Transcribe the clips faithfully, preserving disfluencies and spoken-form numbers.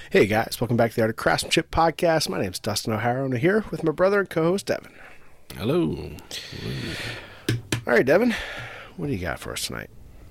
Hey guys, welcome back to the Art of Craftsmanship podcast. My name's Dustin O'Hara, and I'm here with my brother and co-host Devin. Hello. Hello. All right, Devin, what do you got for us tonight?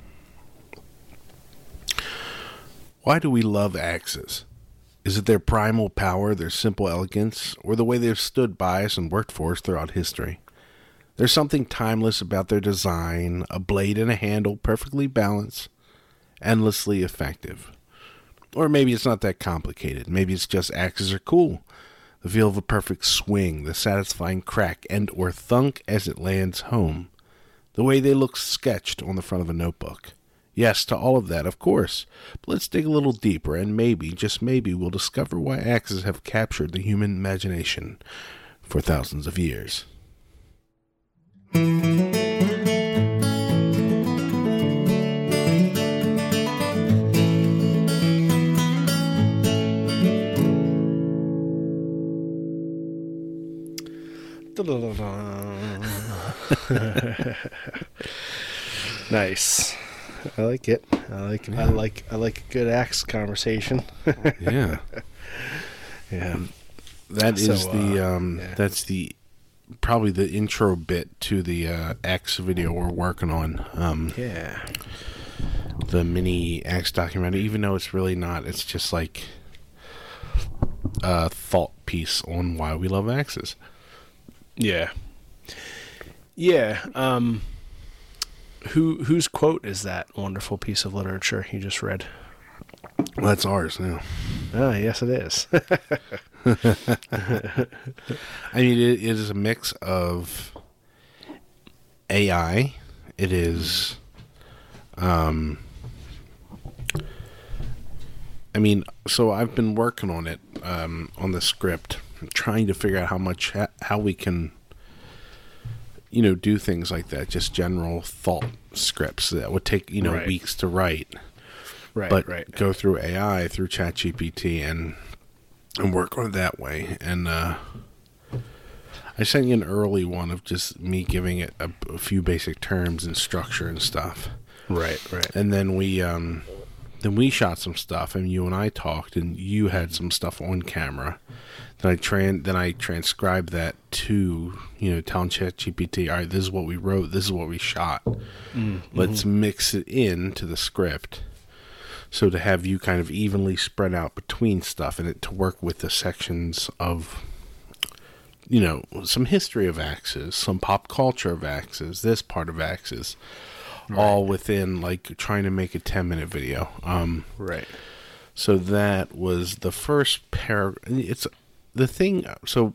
Why do we love axes? Is it their primal power, their simple elegance, or the way they've stood by us and worked for us throughout history? There's something timeless about their design, a blade and a handle perfectly balanced, endlessly effective. Or maybe it's not that complicated. Maybe it's just axes are cool. The feel of a perfect swing, the satisfying crack and or thunk as it lands home. The way they look sketched on the front of a notebook. Yes, to all of that, of course. But let's dig a little deeper and maybe, just maybe, we'll discover why axes have captured the human imagination for thousands of years. Nice. I like it. I like. Yeah. I like. I like a good axe conversation. Yeah. Yeah. That So, is the. uh, Um, yeah. That's the. Probably the intro bit to the uh, axe video we're working on. Um, Yeah. the mini axe documentary, even though it's really not. It's just like a thought piece on why we love axes. Yeah. Yeah. Um. Who whose quote is that wonderful piece of literature you just read? Well, that's ours now. Ah, yes, it is. I mean, it, it is a mix of A I. It is, um, I mean, so I've been working on it, um, on the script, trying to figure out how much, how we can, you know, do things like that, just general thought scripts that would take, you know, Right. weeks to write. Right. But right. go through A I, through ChatGPT, and and work on it that way. And uh, I sent you an early one of just me giving it a, a few basic terms and structure and stuff. Right. Right. And then we um, then we shot some stuff, and you and I talked, and you had some stuff on camera. Then I tran then I transcribed that to, you know, telling ChatGPT, all right, this is what we wrote, this is what we shot. Mm-hmm. Let's mix it into the script. So to have you kind of evenly spread out between stuff and it to work with the sections of, you know, some history of axes, some pop culture of axes, this part of axes, right. All within like trying to make a ten minute video. Um, Right. So that was the first paragraph. It's the thing. So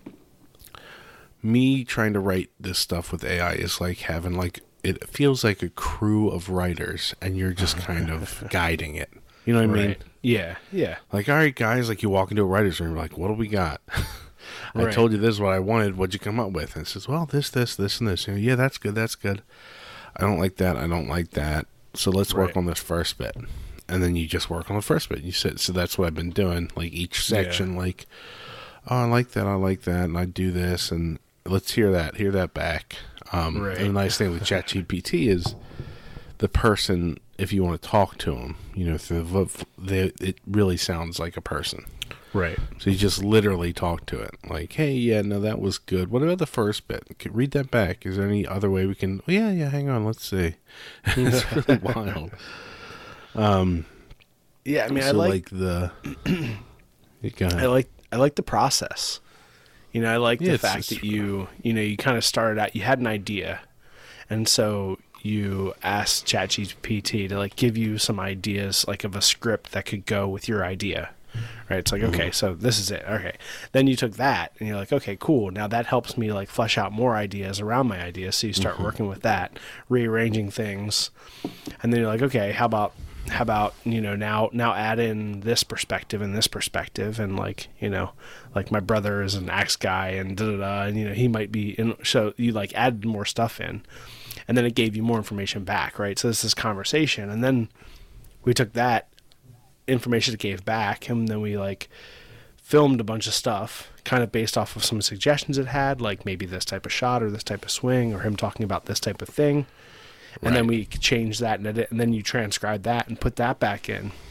me trying to write this stuff with A I is like having like, it feels like a crew of writers, and you're just kind of guiding it. You know what I mean? Right. Yeah. Yeah. Like, all right, guys, like you walk into a writer's room, like, what do we got? I Right. told you this is what I wanted. What'd you come up with? And it says, well, this, this, this, and this. You know, yeah, that's good. That's good. I don't like that. I don't like that. So let's work Right. on this first bit. And then you just work on the first bit. You said, so that's what I've been doing. Like each section, Yeah. like, oh, I like that. I like that. And I do this. And let's hear that. Hear that back. Um, Right. And the nice thing with ChatGPT is the person, if you want to talk to them, you know, through the, they, it really sounds like a person. Right. So you just literally talk to it. Like, hey, yeah, no, that was good. What about the first bit? Can, read that back. Is there any other way we can... Oh, yeah, yeah, hang on. Let's see. It's really wild. Um, Yeah. I mean, so I like. like the... You got I like. I like the process. You know, I like Yeah, the it's fact just- that you, you know, you kind of started out, you had an idea, and so you asked ChatGPT to like give you some ideas, like of a script that could go with your idea, right? It's like, Mm-hmm. okay, so this is it. Okay, then you took that, and you're like, okay, cool. Now that helps me like flesh out more ideas around my idea. So you start Mm-hmm. working with that, rearranging things, and then you're like, okay, how about how about you know now now add in this perspective and this perspective, and like you know like my brother is an axe guy and da da da, and you know he might be in, so you like added more stuff in, and then it gave you more information back, right? So this is conversation, and then we took that information it gave back, and then we like filmed a bunch of stuff kind of based off of some suggestions it had, like maybe this type of shot or this type of swing or him talking about this type of thing. And then Right. we change that and edit, and then you transcribe that and put that back in.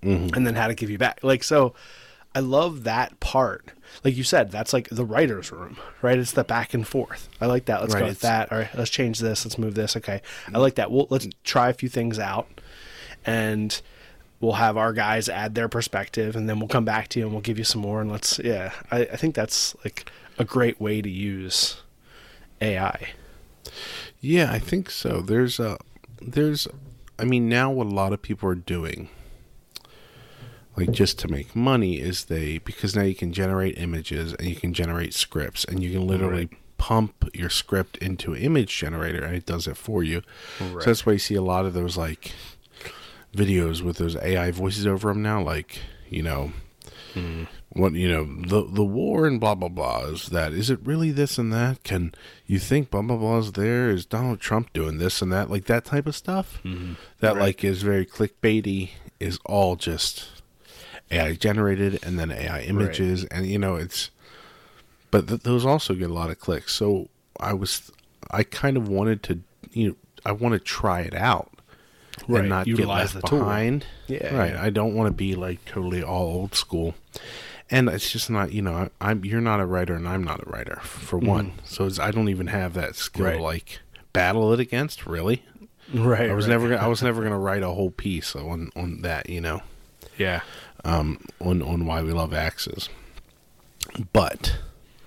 Mm-hmm. and then how to give you back. Like, so I love that part. Like you said, that's like the writer's room, right? It's the back and forth. I like that. Let's Right, go with it's- that. All right, let's change this. Let's move this. Okay. I like that. Well, let's try a few things out, and we'll have our guys add their perspective, and then we'll come back to you and we'll give you some more. And let's, yeah, I, I think that's like a great way to use A I. Yeah, I think so. There's a, there's, I mean, now what a lot of people are doing, like just to make money, is they, because now you can generate images and you can generate scripts, and you can literally Right. pump your script into an image generator and it does it for you. Right. So that's why you see a lot of those like videos with those A I voices over them now, like, you know, Mm. what, you know, the the war and blah blah blah, is that, is it really this and that? Can you think blah blah blah is there? Is Donald Trump doing this and that? Like that type of stuff Mm-hmm. that Right. like is very clickbaity, is all just A I generated, and then A I images, and you know, it's, but th- those also get a lot of clicks. So I was, I kind of wanted to, you know, I want to try it out. Right. And not Utilize get left the tool. behind. Yeah. Right. yeah. I don't want to be like totally all old school. And it's just not, you know, I, I'm, you're not a writer and I'm not a writer, for one. So it's, I don't even have that skill Right. to like battle it against, really. Right. I was right. never gonna, I was never going to write a whole piece on, on that, you know, Yeah. um, on, on why we love axes. But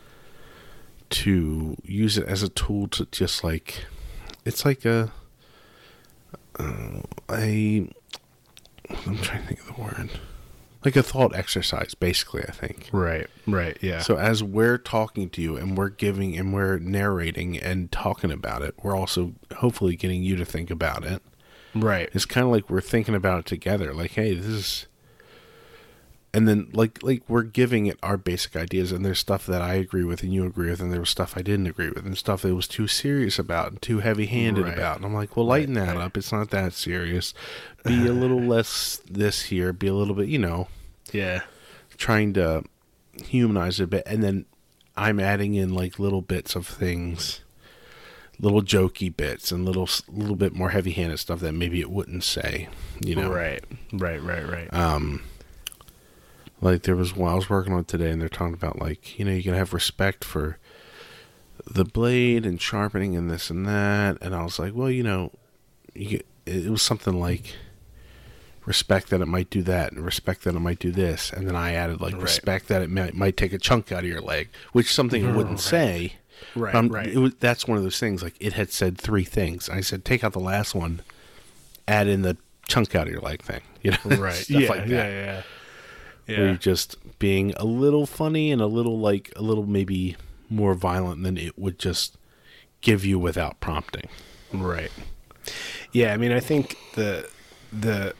to use it as a tool to just like, it's like a, uh, a, I'm trying to think of the word, like a thought exercise, basically, I think. Right. Right. Yeah. So as we're talking to you and we're giving and we're narrating and talking about it, we're also hopefully getting you to think about it. right. It's kind of like we're thinking about it together. Like, hey, this is, and then like like we're giving it our basic ideas. And there's stuff that I agree with and you agree with, and there was stuff I didn't agree with, and stuff that was too serious about and too heavy-handed Right. about. And I'm like, well, lighten Right, that right. up. It's not that serious. Be a little less this here. Be a little bit, you know, Yeah. trying to humanize it a bit. And then I'm adding in like little bits of things, little jokey bits, and little little bit more heavy-handed stuff that maybe it wouldn't say, you know. Right. Right. Right. Right. Um, like there was one I was working on today, and they're talking about like, you know, you can have respect for the blade and sharpening and this and that. And I was like, well, you know, you get, it was something like respect that it might do that, and respect that it might do this. And then I added like Right. respect that it might, might take a chunk out of your leg, which is something it wouldn't Right. say. right. Um, right. It was, that's one of those things. Like it had said three things. I said, take out the last one, add in the chunk out of your leg thing. You know, right. stuff yeah, like that. yeah. Yeah. Where Yeah. you're just being a little funny and a little like a little maybe more violent than it would just give you without prompting. Right. Yeah, I mean, I think the the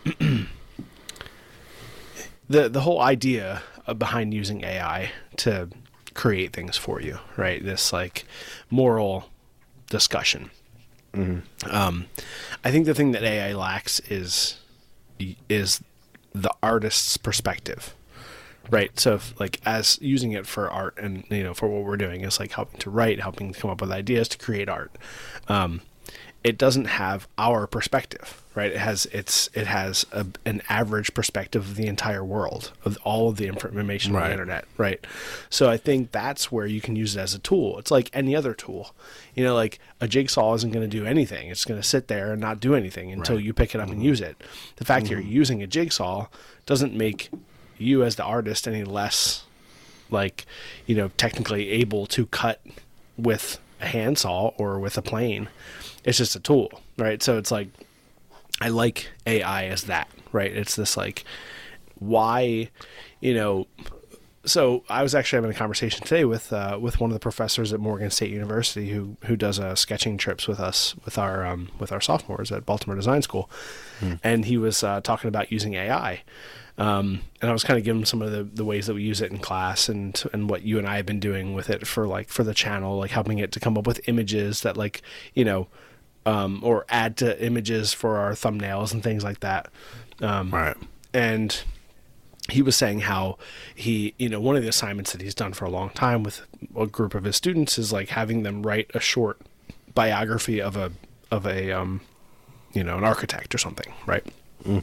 the the whole idea behind using A I to create things for you, right? This like moral discussion. Um, I think the thing that A I lacks is is the artist's perspective. Right. So if, like as using it for art and, you know, for what we're doing is like helping to write, helping to come up with ideas to create art. Um, it doesn't have our perspective, right? It has, it's, it has a, an average perspective of the entire world, of all of the information on Right. the internet. Right. So I think that's where you can use it as a tool. It's like any other tool, you know, like a jigsaw isn't going to do anything. It's going to sit there and not do anything until Right. you pick it up and use it. The fact that you're using a jigsaw doesn't make you as the artist any less like, you know, technically able to cut with a handsaw or with a plane. It's just a tool, right? So it's like, I like A I as that, right? It's this like, why, you know, so I was actually having a conversation today with uh, with one of the professors at Morgan State University who who does uh, sketching trips with us with our um, with our sophomores at Baltimore Design School, and he was uh, talking about using A I, um, and I was kind of giving him some of the, the ways that we use it in class and and what you and I have been doing with it for like for the channel, like helping it to come up with images that like you know, um, or add to images for our thumbnails and things like that, um, Right. and he was saying how he, you know, one of the assignments that he's done for a long time with a group of his students is like having them write a short biography of a, of a, um, you know, an architect or something. Right. Mm-hmm.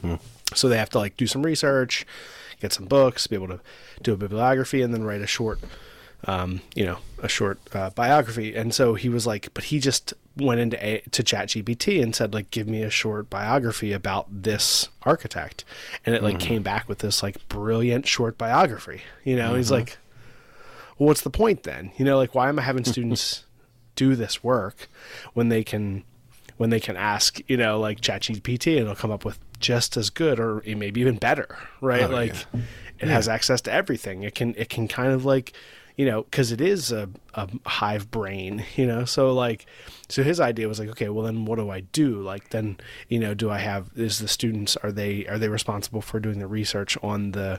So they have to like do some research, get some books, be able to do a bibliography, and then write a short, um, you know, a short uh, biography. And so he was like, but he just went into a, to ChatGPT and said like, give me a short biography about this architect, and it like mm-hmm. came back with this like brilliant short biography. You know, mm-hmm. he's like, well, what's the point then? You know, like why am I having students do this work when they can when they can ask, you know, like ChatGPT, and it'll come up with just as good or maybe even better, right? Oh, like yeah. it yeah. has access to everything. It can it can kind of like, you know, because it is a, a hive brain, you know. So like, so his idea was like, okay, well then what do I do? Like then, you know, do I have is the students are they are they responsible for doing the research on the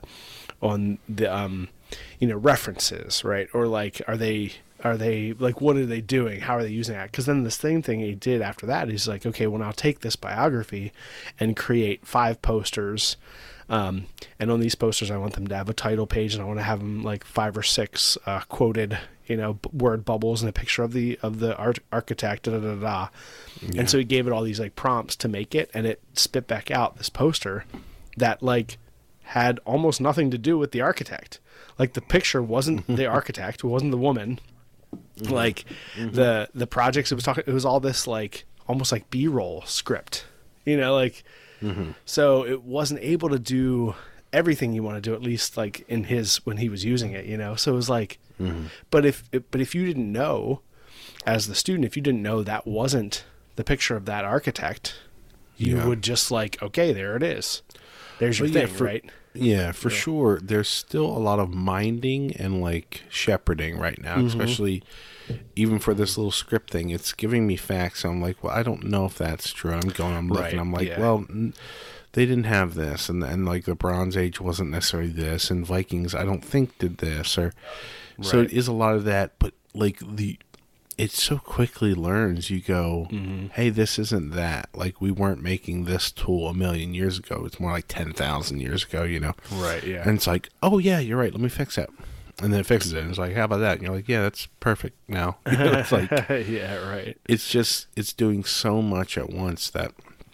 on the um you know references, right? Or like are they Are they like, what are they doing? How are they using that? Because then the same thing he did after that, he's like, okay, well, now take this biography and create five posters. Um, and on these posters, I want them to have a title page, and I want to have them like five or six uh, quoted, you know, b- word bubbles and a picture of the of the art- architect. Da, da, da, da. Yeah. And so he gave it all these like prompts to make it, and it spit back out this poster that like had almost nothing to do with the architect. Like the picture wasn't the architect, it wasn't the woman. Mm-hmm. Like mm-hmm. the the projects it was talking, it was all this like almost like B-roll script, you know, like mm-hmm. so it wasn't able to do everything you want to do, at least like in his when he was using it, you know. So it was like, mm-hmm. but if but if you didn't know as the student, if you didn't know that wasn't the picture of that architect, you yeah. would just like, okay, there it is. There's your well, thing, yeah, for, right? Yeah, for yeah. sure. There's still a lot of minding and like shepherding right now, mm-hmm. especially even for this little script thing. It's giving me facts. I'm like, well, I don't know if that's true. I'm going, I'm looking. Right. I'm like, yeah. well, n- they didn't have this, and and like the Bronze Age wasn't necessarily this, and Vikings I don't think did this, or right. so it is a lot of that. But like the. It so quickly learns. You go, mm-hmm. hey, this isn't that. Like, we weren't making this tool a million years ago. It's more like ten thousand years ago, you know? Right, yeah. And it's like, oh, yeah, you're right. Let me fix that. And then it fixes it. And it's like, how about that? And you're like, yeah, that's perfect now. You know, it's like, yeah, right. It's just, it's doing so much at once that,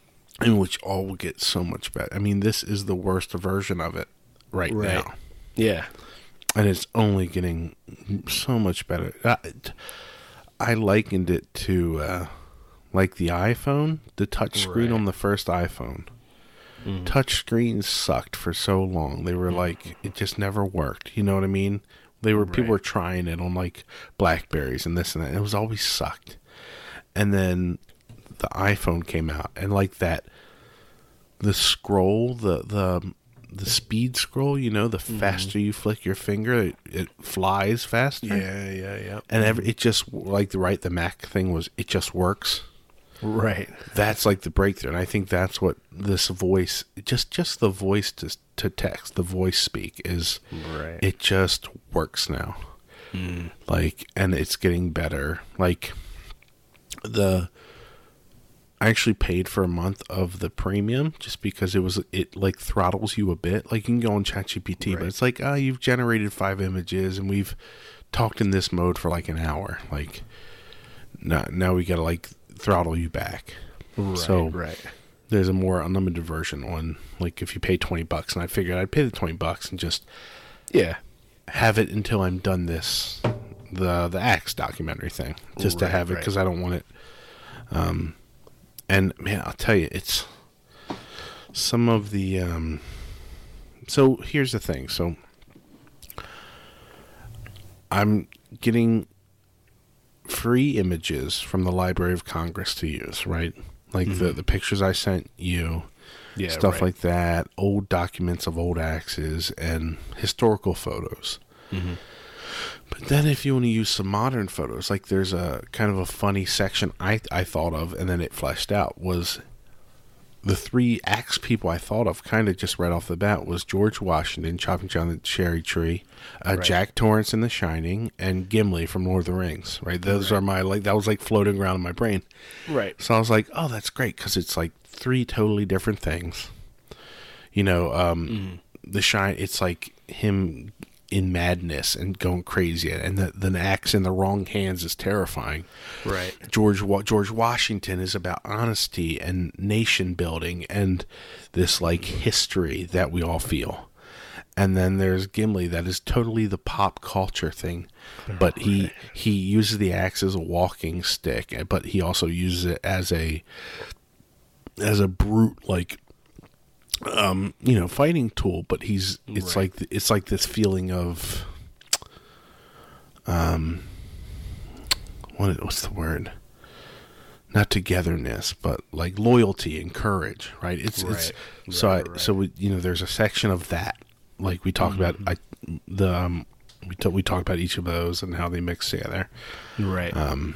in which all will get so much better. I mean, this is the worst version of it right, right. now. Yeah. And it's only getting so much better. I, I likened it to uh, like the iPhone, the touch screen right. on the first iPhone. Mm. Touch screens sucked for so long. They were mm. like, it just never worked. You know what I mean? They were right. people were trying it on like Blackberries and this and that. And it was always sucked. And then the iPhone came out, and like that, the scroll, the the the speed scroll, you know, the mm-hmm. faster you flick your finger, it, it flies faster. Yeah, yeah, yeah. And every, it just, like the right, the Mac thing was, it just works. Right. That's like the breakthrough. And I think that's what this voice, just just the voice to, to text, the voice speak is, right. it just works now. Mm. Like, and it's getting better. Like, the... I actually paid for a month of the premium just because it was it like throttles you a bit. Like you can go on ChatGPT, right. but it's like, ah, oh, you've generated five images and we've talked in this mode for like an hour. Like now, now we got to like throttle you back. Right, so right. There's a more unlimited version on like if you pay twenty bucks, and I figured I'd pay the twenty bucks and just yeah have it until I'm done this the the Axe documentary thing, just right, to have it because right. I don't want it. Um. And man, I'll tell you, it's some of the. Um, so here's the thing. So I'm getting free images from the Library of Congress to use, right? Like mm-hmm. the, the pictures I sent you, yeah, stuff right. like that, old documents of old axes, and historical photos. Mm-hmm. But then if you want to use some modern photos, like there's a kind of a funny section I I thought of, and then it fleshed out, was the three axe people I thought of kind of just right off the bat was George Washington chopping down the cherry tree, uh, right. Jack Torrance in The Shining, and Gimli from Lord of the Rings, right? Those right. are my, like, that was like floating around in my brain. Right. So I was like, oh, that's great, because it's like three totally different things. You know, um, mm. The Shine, it's like him in madness and going crazy, and the, the axe in the wrong hands is terrifying. Right. George George Washington is about honesty and nation building and this like history that we all feel. And then there's Gimli that is totally the pop culture thing, but he he uses the axe as a walking stick, but he also uses it as a as a brute like um you know fighting tool. But he's it's Right. like it's like this feeling of um what what's the word? Not togetherness, but like loyalty and courage, right? It's it's Right. so Right, I right. so we, you know there's a section of that. Like we talk about, I the um, we t- we talk about each of those and how they mix together. Right. Um,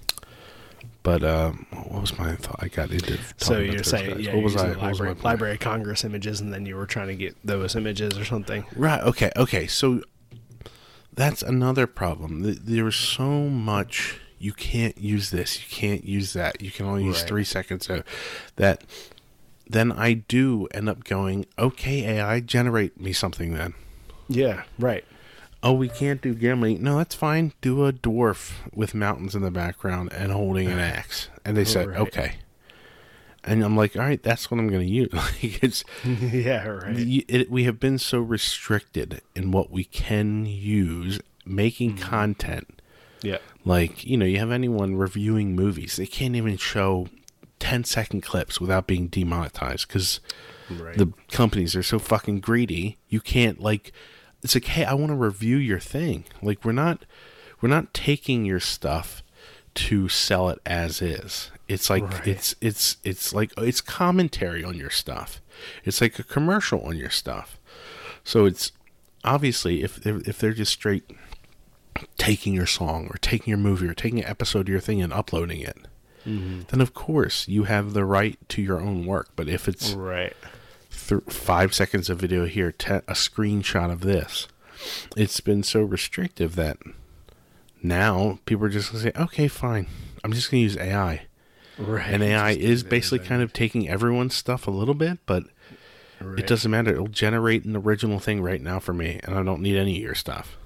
but uh, what was my thought? I got into. So talking about you're those saying, guys. yeah, what you're was I? using What was my Library, point? Library of Congress images, and then you were trying to get those images or something. Right. Okay. Okay. So that's another problem. Th- There's so much you can't use this. You can't use that. You can only use Right. three seconds of that. Then I do end up going, okay, A I, generate me something then. Yeah. Right. Oh, we can't do Gimli. No, that's fine. Do a dwarf with mountains in the background and holding an axe. And they said, Right. okay. And I'm like, all right, that's what I'm going to use. Like it's, Yeah. Right. y- it, we have been so restricted in what we can use, making Mm-hmm. content. Yeah. Like, you know, you have anyone reviewing movies, they can't even show ten second clips without being demonetized because Right. the companies are so fucking greedy. You can't like, it's like, hey, I want to review your thing. Like we're not, we're not taking your stuff to sell it as is. It's like, Right. it's, it's, it's like, it's commentary on your stuff. It's like a commercial on your stuff. So it's obviously if they're, if they're just straight taking your song or taking your movie or taking an episode of your thing and uploading it, Mm-hmm. then of course you have the right to your own work. But if it's Right. th- five seconds of video here, te- a screenshot of this, it's been so restrictive that now people are just going to say, okay, fine, I'm just going to use A I. Right. And A I Just is do basically that. kind of taking everyone's stuff a little bit, but Right. it doesn't matter. It'll generate an original thing right now for me, and I don't need any of your stuff.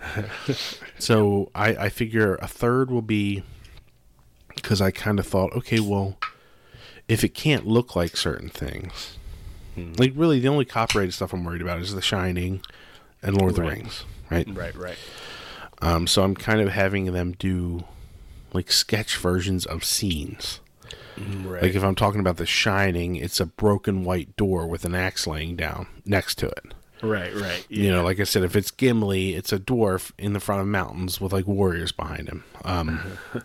So I, I figure a third will be, because I kind of thought, okay, well, if it can't look like certain things, Hmm. like really the only copyrighted stuff I'm worried about is The Shining and Lord of the Right. Rings, right? Right. Right. Um, so I'm kind of having them do like sketch versions of scenes. Right. Like if I'm talking about The Shining, it's a broken white door with an axe laying down next to it. Right. Right. Yeah. You know, like I said, if it's Gimli, it's a dwarf in the front of mountains with like warriors behind him. Um,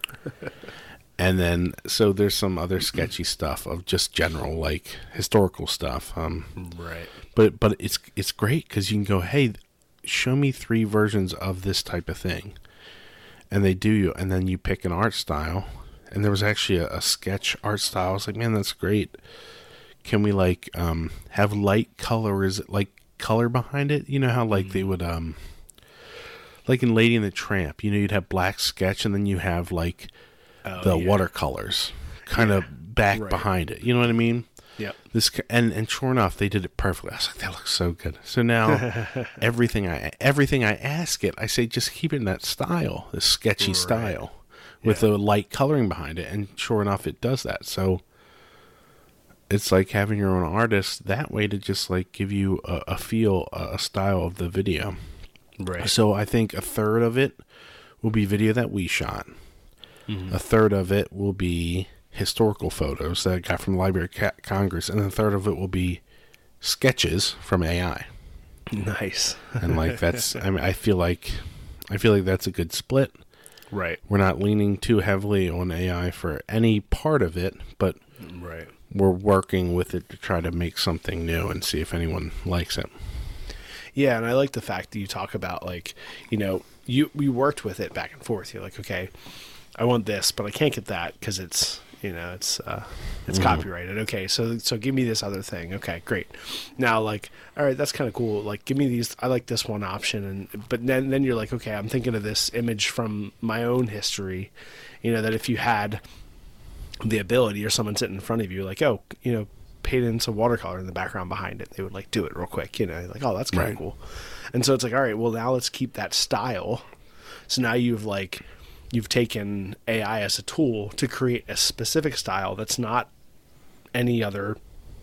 and then, so there's some other sketchy stuff of just general like historical stuff. Um, Right. but but it's it's great because you can go, hey, show me three versions of this type of thing, and they do you, and then you pick an art style. And there was actually a, a sketch art style. I was like, man, that's great. Can we like um, have light color? Is it like color behind it? You know how like they would um, like in Lady and the Tramp. You know, you'd have black sketch, and then you have like Oh, the yeah. watercolors kind of back Right. behind it. You know what I mean? Yep. This ca- and and sure enough, they did it perfectly. I was like, that looks so good. So now everything I everything I ask it, I say just keep it in that style, this sketchy Right. style, with Yeah. the light coloring behind it. And sure enough, it does that. So it's like having your own artist that way to just like give you a, a feel, a, a style of the video. Right. So I think a third of it will be video that we shot. Mhm. A third of it will be historical photos that I got from the Library of Ca- Congress, and a third of it will be sketches from A I. Nice. And like that's, I mean, I feel like, I feel like that's a good split. Right. We're not leaning too heavily on A I for any part of it, but Right. we're working with it to try to make something new and see if anyone likes it. Yeah, and I like the fact that you talk about like, you know, you we worked with it back and forth. You're like, okay, I want this, but I can't get that because it's, you know, it's uh, it's Mhm. copyrighted. Okay, so so give me this other thing. Okay, great. Now, like, all right, that's kind of cool. Like, give me these. I like this one option, and but then then you're like, okay, I'm thinking of this image from my own history. You know, that if you had the ability or someone sitting in front of you, like, oh, you know, painted in some watercolor in the background behind it. They would like do it real quick, you know, like, oh, that's kind of Right. cool. And so it's like, all right, well, now let's keep that style. So now you've like, you've taken A I as a tool to create a specific style that's not any other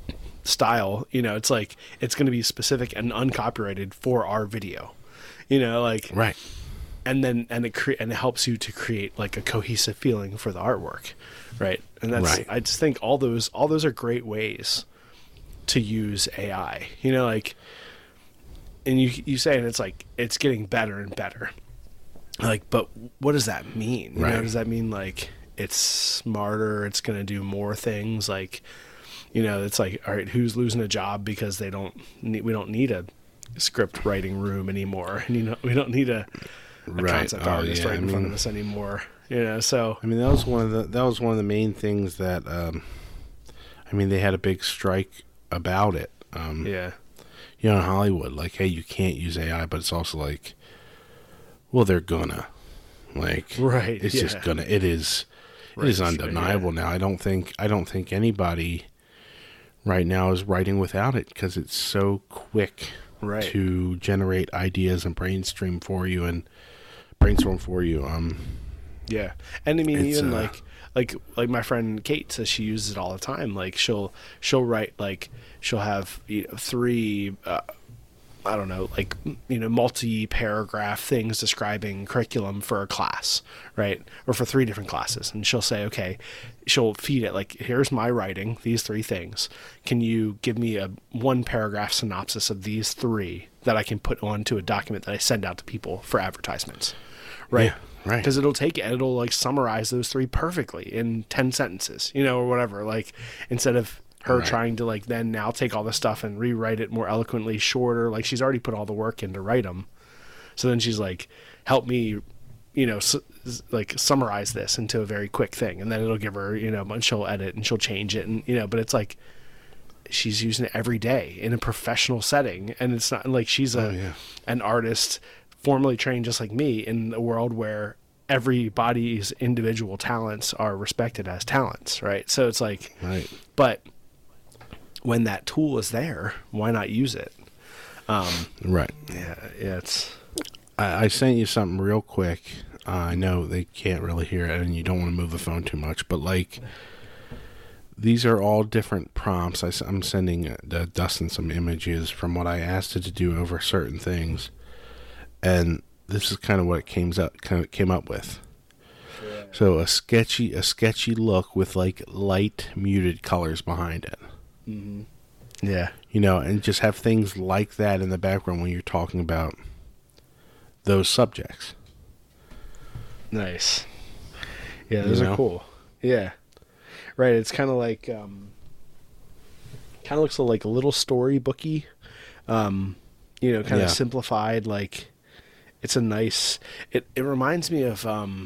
style. You know, it's like, it's going to be specific and uncopyrighted for our video, you know, like, Right. and then, and it cre- and it helps you to create like a cohesive feeling for the artwork. Right. And that's, Right. I just think all those, all those are great ways to use A I, you know, like, and you, you say, and it's like, it's getting better and better. Like, but what does that mean? You Right. know, does that mean like it's smarter? It's going to do more things? Like, you know, it's like, all right, who's losing a job because they don't need, we don't need a script writing room anymore. And, you know, we don't need a, a Right. concept Oh, artist yeah. right in I front mean- of us anymore. You know, so I mean, that was one of the that was one of the main things that. Um, I mean, they had a big strike about it. Um, yeah, You know, in Hollywood, like, hey, you can't use A I, but it's also like, well, they're gonna, like, right. it's yeah. just gonna. It is. Right, It is sure, undeniable now. I don't think. I don't think anybody right now is writing without it because it's so quick Right. to generate ideas and brainstorm for you and brainstorm for you. Um. Yeah, and I mean, It's, even uh, like, like, like my friend Kate says she uses it all the time. Like, she'll she'll write like she'll have you know three, uh, I don't know, like you know multi-paragraph things describing curriculum for a class, right, or for three different classes, and she'll say, okay, she'll feed it like, here's my writing, these three things. Can you give me a one paragraph synopsis of these three that I can put onto a document that I send out to people for advertisements, right? Yeah. Right. Because it'll take it, it'll like summarize those three perfectly in ten sentences, you know, or whatever. Like instead of her Right. trying to like then now take all this stuff and rewrite it more eloquently, shorter. Like she's already put all the work in to write them. So then she's like, help me, you know, su- like summarize this into a very quick thing, and then it'll give her, you know, and she'll edit and she'll change it, and you know, but it's like she's using it every day in a professional setting, and it's not like she's a Oh, yeah. an artist formally trained just like me in a world where everybody's individual talents are respected as talents, right? So it's like, Right. but when that tool is there, why not use it? Um, Right. yeah, yeah, it's I, I sent you something real quick. Uh, I know they can't really hear it, and you don't want to move the phone too much, but like, these are all different prompts. I, am sending uh, Dustin some images from what I asked it to do over certain things, and this is kind of what it came up kind of came up with. yeah. So a sketchy a sketchy look with like light muted colors behind it. Mm-hmm. Yeah, You know, and just have things like that in the background when you're talking about those subjects. nice. Yeah, those You are know? cool. Yeah, right. It's kind of like, um, kind of looks like a little storybooky, um, you know, kind Yeah. of simplified. Like, it's a nice. It it reminds me of um,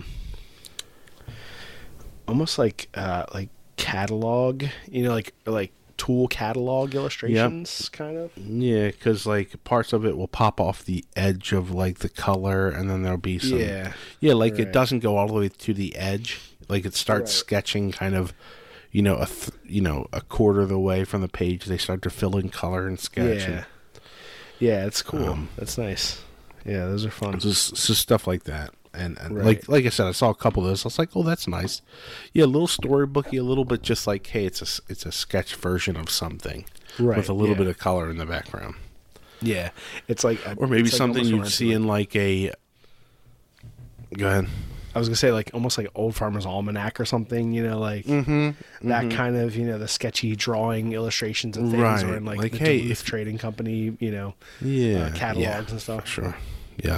almost like uh, like catalog, you know, like like tool catalog illustrations, kind of. Yeah, because like parts of it will pop off the edge of like the color, and then there'll be some. Yeah, Yeah, like it Right. doesn't go all the way to the edge. Like it starts Right. sketching kind of, you know, a th- you know a quarter of the way from the page. They start to fill in color and sketch. yeah, And yeah. It's cool. Um, That's nice. Yeah, those are fun. just, just stuff like that. And, and Right. like like I said, I saw a couple of those. I was like, oh, that's nice. Yeah, a little storybooky, a little bit just like, hey, it's a s- it's a sketch version of something Right, with a little yeah. bit of color in the background, Yeah, it's like, or maybe it's like something almost you'd reminds see me of- in like a. Go ahead. I was gonna say like almost like Old Farmer's Almanac or something, you know, like Mm-hmm. that kind of, you know, the sketchy drawing illustrations and things, Right. or in like, Like, the hey, Duluth if- Trading Company, you know, Yeah, uh, catalogs yeah, and stuff. sure. Yeah.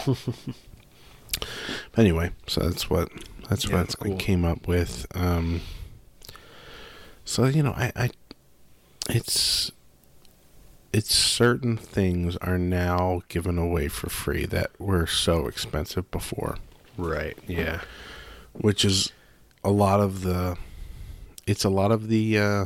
Anyway, so that's what that's Yeah, what that's cool. I came up with. Um, so you know, I, I it's it's certain things are now given away for free that were so expensive before, Right. Yeah. which is a lot of the it's a lot of the uh,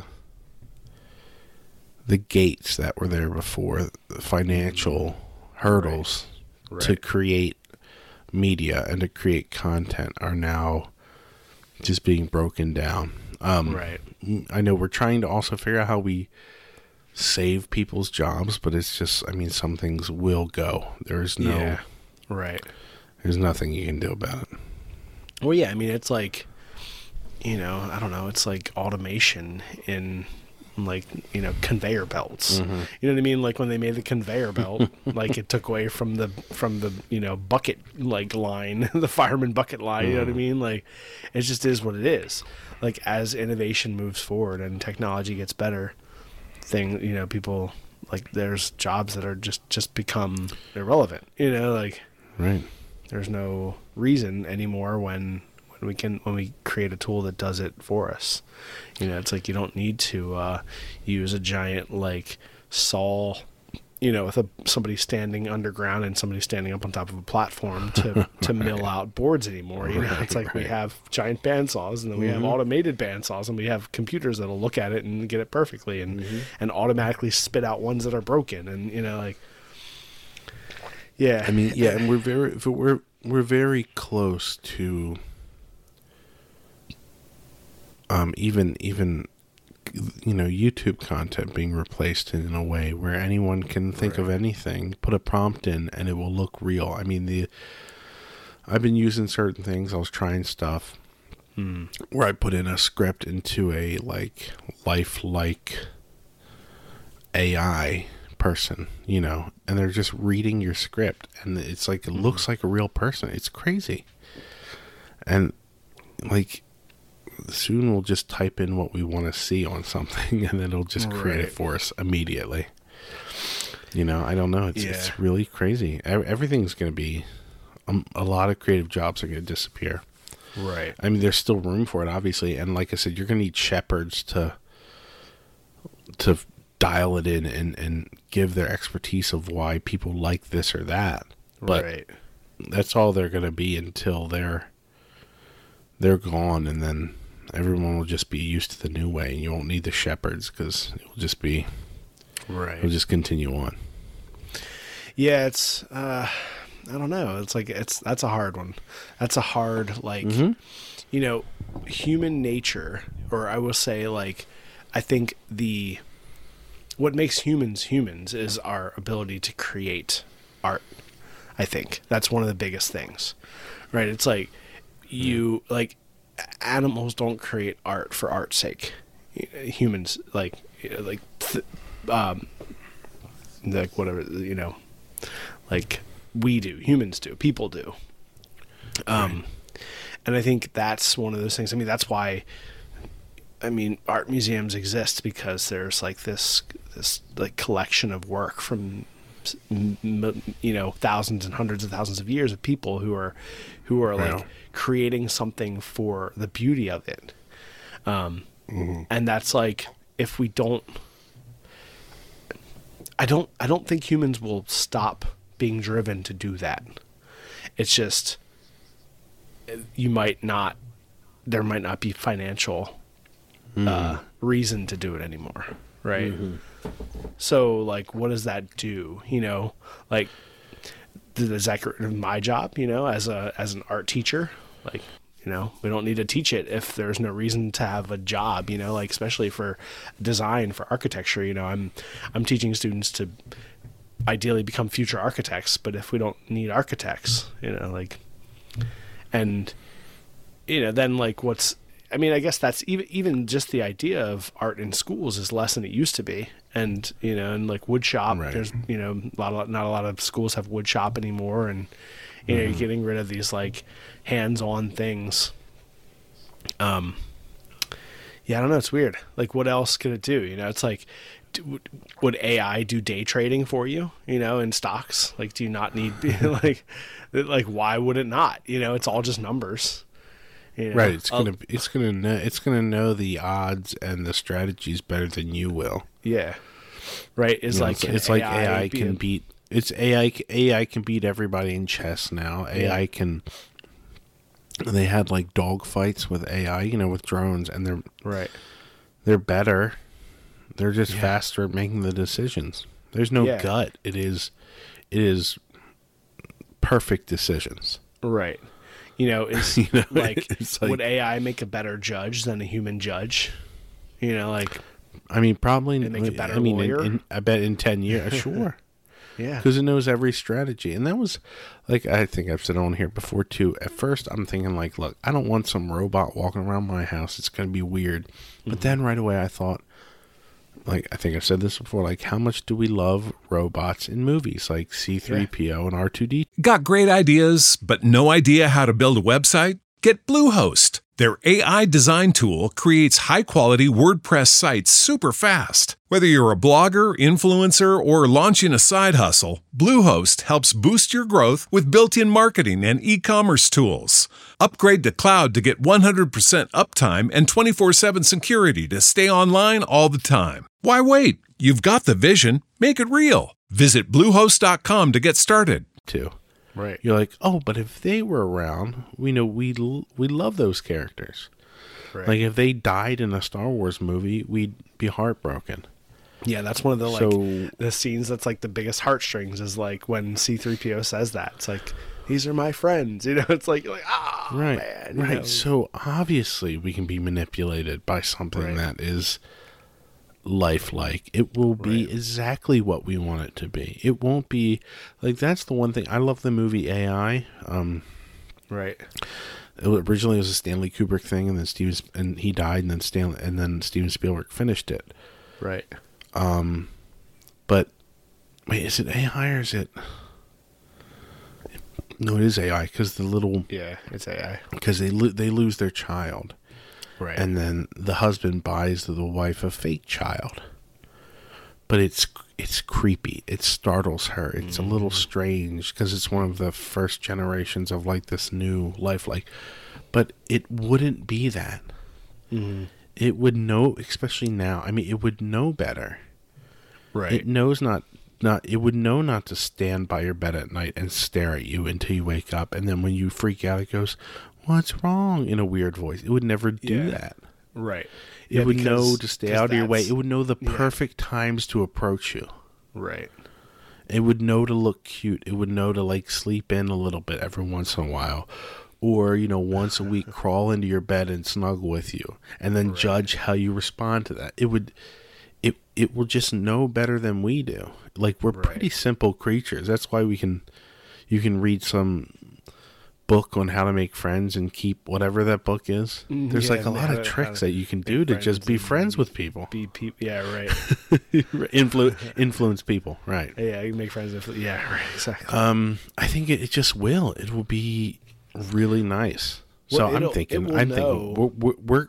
the gates that were there before, the financial hurdles Right. to create media and to create content are now just being broken down. Um, Right. I know we're trying to also figure out how we save people's jobs, but it's just, I mean, some things will go. There's no, Yeah. Right. there's nothing you can do about it. Well, yeah, I mean, it's like, you know, I don't know, it's like automation in, like, you know, conveyor belts. Mm-hmm. You know what I mean? Like when they made the conveyor belt, like it took away from the, from the, you know, bucket, like, line, the fireman bucket line, you know what I mean? Like, it just is what it is. Like, as innovation moves forward and technology gets better, thing, you know, people, like, there's jobs that are just, just become irrelevant, you know, like, Right. there's no reason anymore when when we can when we create a tool that does it for us. You know, it's like you don't need to uh, use a giant like saw, you know, with a somebody standing underground and somebody standing up on top of a platform to to mill out boards anymore. You know, Right, it's like we right. have giant bandsaws and then we have Mhm. automated bandsaws and we have computers that'll look at it and get it perfectly and Mhm. and automatically spit out ones that are broken and you know like. Yeah, I mean, yeah, and we're very we're we're very close to um even even you know YouTube content being replaced in a way where anyone can think of Right. anything, put a prompt in, and it will look real. I mean, the I've been using certain things. I was trying stuff Hmm. where I put in a script into a like lifelike A I person, you know, and they're just reading your script and it's like it looks like a real person. It's crazy. And like soon we'll just type in what we want to see on something and then it'll just create Right. it for us immediately. You know, I don't know. It's Yeah. it's really crazy. Ev- Everything's going to be um, a lot of creative jobs are going to disappear. Right. I mean, there's still room for it, obviously, and like I said, you're going to need shepherds to to dial it in and, and give their expertise of why people like this or that. But Right. that's all they're going to be until they're they're gone, and then everyone will just be used to the new way, and you won't need the shepherds because it will just be Right. it'll just continue on. Yeah, it's uh I don't know. It's like it's that's a hard one. That's a hard like Mhm. you know, human nature, or I will say like I think the what makes humans humans is our ability to create art. I think that's one of the biggest things. Right? It's like you like animals don't create art for art's sake. Humans like like th- um like whatever, you know, like we do, humans do, people do. Um, and I think that's one of those things. I mean, that's why, I mean, art museums exist because there's like this, this like collection of work from, m- m- you know, thousands and hundreds of thousands of years of people who are, who are like Yeah. creating something for the beauty of it. Um, Mm-hmm. and that's like, if we don't, I don't I don't think humans will stop being driven to do that. It's just you might not there might not be financial uh, reason to do it anymore, right? So like what does that do, you know? Like does that get rid of my job, you know, as a as an art teacher? Like, you know, we don't need to teach it if there's no reason to have a job, you know, like especially for design, for architecture, you know, I'm I'm teaching students to ideally become future architects, but if we don't need architects, you know, like and you know, then like what's I mean, I guess that's even even just the idea of art in schools is less than it used to be. And, you know, and like wood shop, Right. there's, you know, a lot of, not a lot of schools have wood shop anymore. And, you know, you're getting rid of these like hands-on things. Um, yeah, I don't know. It's weird. Like, what else could it do? You know, it's like, do, would A I do day trading for you? You know, in stocks? Like, do you not need like, like why would it not? You know, it's all just numbers. You know? Right, it's I'll- gonna it's gonna know it's gonna know the odds and the strategies better than you will. yeah, right. It's You know, like it's, can it's like A I A I be can a- beat it's A I A I can beat everybody in chess now. A I Yeah. can. They had like dog fights with A I, you know, with drones, and they're right. they're better. They're just Yeah. faster at making the decisions. There's no Yeah. gut. It is, it is perfect decisions. Right. You know, is You know, like, it's like- would A I make a better judge than a human judge? You know, like, I mean, probably. They make a better I mean, in, lawyer? in, I bet in ten years, sure. yeah, Because it knows every strategy. And that was, like, I think I've said on here before, too. At first, I'm thinking, like, look, I don't want some robot walking around my house. It's going to be weird. Mm-hmm. But then right away, I thought, like, I think I've said this before, like, how much do we love robots in movies, like C three P O and R two D two? Got great ideas, but no idea how to build a website? Get Bluehost. Their A I design tool creates high-quality WordPress sites super fast. Whether you're a blogger, influencer, or launching a side hustle, Bluehost helps boost your growth with built-in marketing and e-commerce tools. Upgrade to cloud to get one hundred percent uptime and twenty-four seven security to stay online all the time. Why wait? You've got the vision. Make it real. Visit bluehost dot com to get started. Too. right. You're like, oh, but if they were around, we know we l- we love those characters. right. Like, if they died in a Star Wars movie, we'd be heartbroken. Yeah, that's one of the like So- the scenes that's like the biggest heartstrings is like when C three P O says that. It's like, these are my friends. You know, it's like, you're like ah, Right, man, you right. know. So obviously we can be manipulated by something Right. that is lifelike. It will be Right. exactly what we want it to be. It won't be like, that's the one thing. I love the movie A I. Um, right. it originally was a Stanley Kubrick thing, and then Steven Sp- and he died, and then Stanley and then Steven Spielberg finished it. Right. But wait, is it A I or is it? No, it is A I because the little Yeah, it's A I. because they lo- they lose their child. Right. And then the husband buys the wife a fake child. But it's it's creepy. It startles her. It's Mm-hmm. a little strange because it's one of the first generations of like this new life. Like, but it wouldn't be that. Mhm. It would know, especially now. I mean, it would know better. right. It knows not not. It would know not to stand by your bed at night and stare at you until you wake up. And then when you freak out, it goes, "What's wrong?" in a weird voice. It would never do Yeah. that. right. It Yeah, would because- know to stay because out of your way. that's- It would know the yeah. perfect times to approach you. Right. It would know to look cute. It would know to like sleep in a little bit every once in a while. Or, you know, once a week crawl into your bed and snuggle with you and then Right. judge how you respond to that. It would it it will just know better than we do. Like, we're Right. pretty simple creatures. That's why we can you can read some book on how to make friends and keep whatever that book is. Mm, There's yeah, like a and lot how of to- tricks how to that you can make do to just friends be and friends with people. Be people. Yeah. Right. Influ- influence people, right? yeah. You can make friends with. Yeah. Right. Exactly. Um, I think it, it just will. It will be really nice. Well, so I'm it'll- thinking, it will I'm know. thinking, we're, we're, we're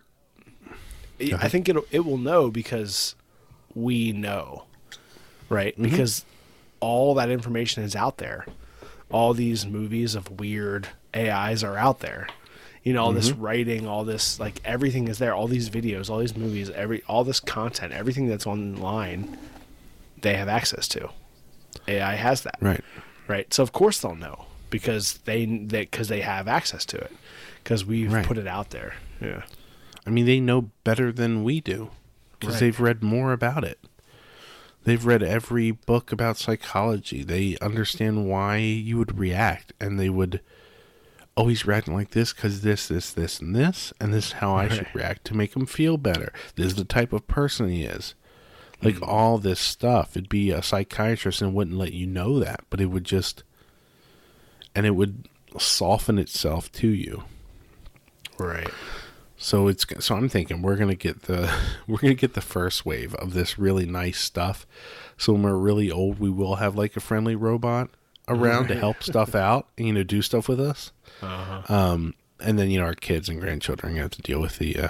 I I think it it will know because we know, right? Mm-hmm. Because all that information is out there. All these movies of weird A Is are out there. You know, all this Mm-hmm. writing, all this like everything is there. All these videos, all these movies, every all this content, everything that's online, they have access to. A I has that, right. right? So of course they'll know because they they because they have access to it because we've Right. put it out there. Yeah. I mean, they know better than we do because Right. they've read more about it. They've read every book about psychology. They understand why you would react, and they would always react like this because this, this, this, and this, and this is how I should Right. react to make him feel better. This is the type of person he is. Like, all this stuff. It'd be a psychiatrist and wouldn't let you know that, but it would just, and it would soften itself to you. Right. So it's so I'm thinking we're gonna get the we're gonna get the first wave of this really nice stuff. So when we're really old, we will have like a friendly robot around to Right. help stuff out, and, you know, do stuff with us. Uh-huh. Um, and then, you know, our kids and grandchildren are gonna have to deal with the uh,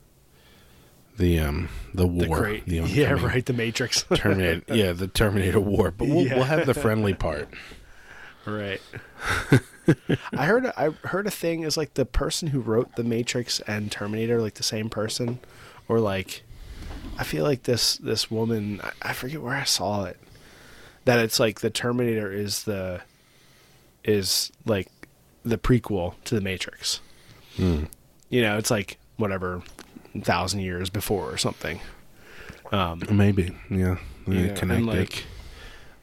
the um the war, The great, the yeah, oncoming right. The Matrix, Terminator, yeah, the Terminator War. But we'll Yeah. we'll have the friendly part. right. I heard, a, I heard a thing is like the person who wrote the Matrix and Terminator, like the same person, or like, I feel like this this woman, I, I forget where I saw it, that it's like the Terminator is the, is like the prequel to the Matrix. Hmm. You know, it's like whatever, thousand years before or something. Um, Maybe, yeah, Yeah, connected. and like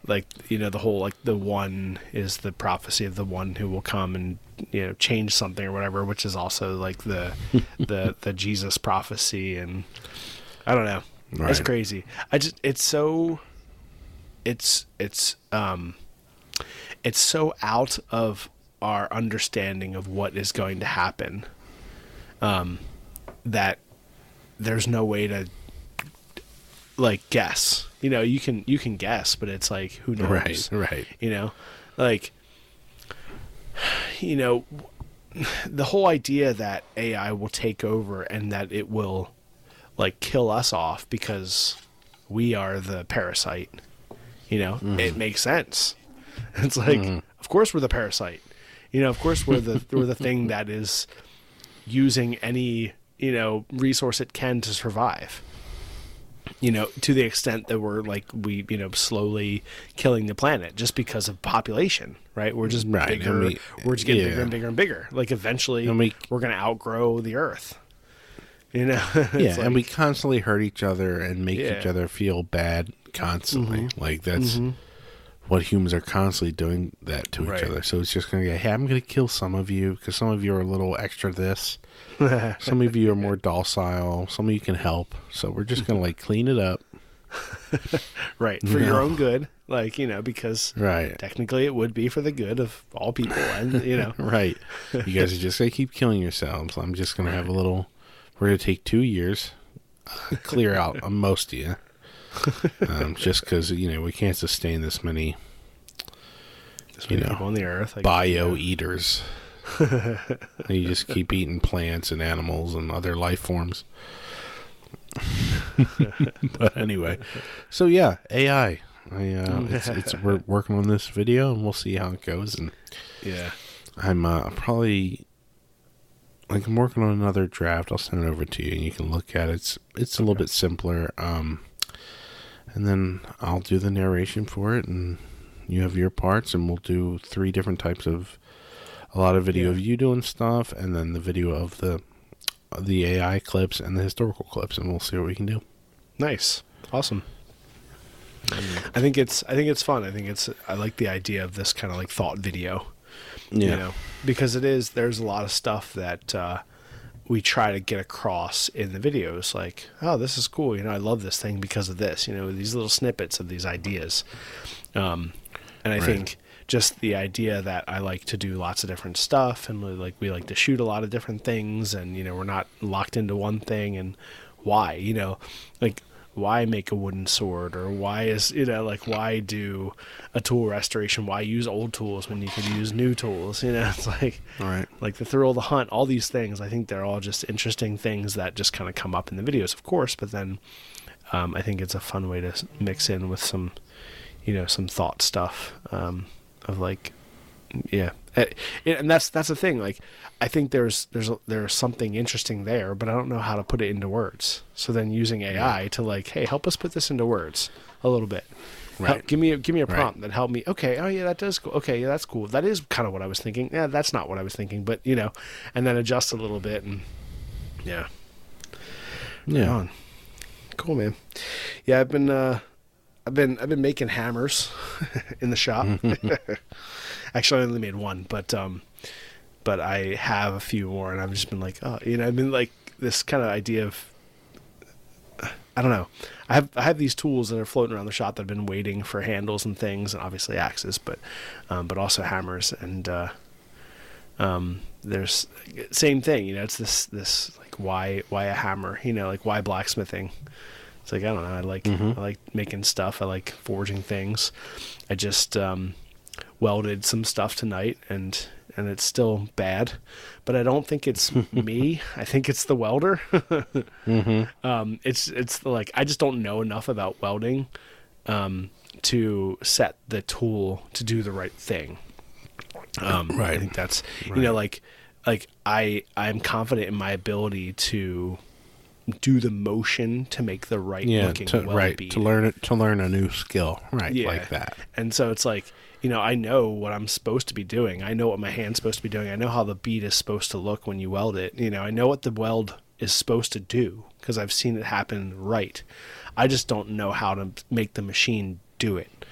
like, you know, the whole, like, the one is the prophecy of the one who will come and, you know, change something or whatever, which is also like the the the Jesus prophecy. And I don't know, Right. it's crazy. I just it's so it's it's um it's so out of our understanding of what is going to happen, um that there's no way to like guess. You know, you can you can guess, but it's like, who knows? Right, right. You know, like, you know, the whole idea that A I will take over and that it will like kill us off because we are the parasite, you know, mm. it makes sense. It's like, mm. of course we're the parasite. You know, of course we're the we're the thing that is using any, you know, resource it can to survive. You know, to the extent that we're like, we, you know, slowly killing the planet just because of population, right? We're just right. bigger. We, we're just getting yeah. bigger and bigger and bigger. Like eventually we, we're going to outgrow the earth. You know? Yeah. like, and we constantly hurt each other and make yeah. each other feel bad constantly. Mm-hmm. Like that's mm-hmm. what humans are constantly doing that to right. each other. So it's just going to get, hey, I'm going to kill some of you because some of you are a little extra this. Some of you are more docile. Some of you can help. So we're just going to like clean it up. Right. For no. your own good. Like, you know, because right. technically it would be for the good of all people. And, you know. Right. You guys are just going to keep killing yourselves. I'm just going right. to have a little, we're going to take two years, uh, clear out on most of you. Um, just because, you know, we can't sustain this many, this you many know, people on the earth. Like, bio yeah. eaters. You just keep eating plants and animals and other life forms. But anyway, so yeah, A I. I uh, it's, it's we're working on this video and we'll see how it goes. And yeah, I'm uh, probably like I'm working on another draft. I'll send it over to you and you can look at it. It's it's a little bit simpler. Um, and then I'll do the narration for it, and you have your parts, and we'll do three different types of. A lot of video yeah. of you doing stuff, and then the video of the of the A I clips and the historical clips, and we'll see what we can do. Nice, awesome. I think it's I think it's fun. I think it's I like the idea of this kind of like thought video, yeah. you know, because it is there's a lot of stuff that uh, we try to get across in the videos. Like, oh, this is cool. You know, I love this thing because of this. You know, these little snippets of these ideas, um, and I right. think. Just the idea that I like to do lots of different stuff, and like we like to shoot a lot of different things, and you know we're not locked into one thing. And why, you know, like why make a wooden sword, or why is you know like why do a tool restoration? Why use old tools when you could use new tools? You know, it's like all right, like the thrill of the hunt. All these things, I think they're all just interesting things that just kind of come up in the videos, of course. But then um, I think it's a fun way to mix in with some, you know, some thought stuff. Um, Of like, yeah, and that's that's the thing. Like, I think there's there's a, there's something interesting there, but I don't know how to put it into words. So then using A I to like, hey, help us put this into words a little bit. Right. Help, give me a, give me a prompt right. that help me. Okay, oh yeah, that does. Go. Okay, yeah, that's cool. That is kind of what I was thinking. Yeah, that's not what I was thinking, but you know, and then adjust a little bit and yeah, yeah, on. Cool, man. Yeah, I've been. Uh, I've been I've been making hammers in the shop. Actually, I only made one, but um, but I have a few more, and I've just been like, oh, you know, I've been like this kind of idea of, I don't know, I have I have these tools that are floating around the shop that I've been waiting for handles and things, and obviously axes, but um, but also hammers, and uh, um, there's same thing, you know, it's this this like why why a hammer, you know, like why blacksmithing. It's like, I don't know, I like mm-hmm. I like making stuff, I like forging things. I just um, welded some stuff tonight, and and it's still bad, but I don't think it's me. I think it's the welder. mm-hmm. um, it's it's like I just don't know enough about welding um, to set the tool to do the right thing. Um, right. I think that's right. you know like like I I'm confident in my ability to do the motion to make the right yeah, looking to, weld right bead. to learn it to learn a new skill, right? Yeah. Like that. And so it's like, you know, I know what I'm supposed to be doing. I know what my hand's supposed to be doing. I know how the bead is supposed to look when you weld it. You know, I know what the weld is supposed to do because I've seen it happen right. I just don't know how to make the machine do it.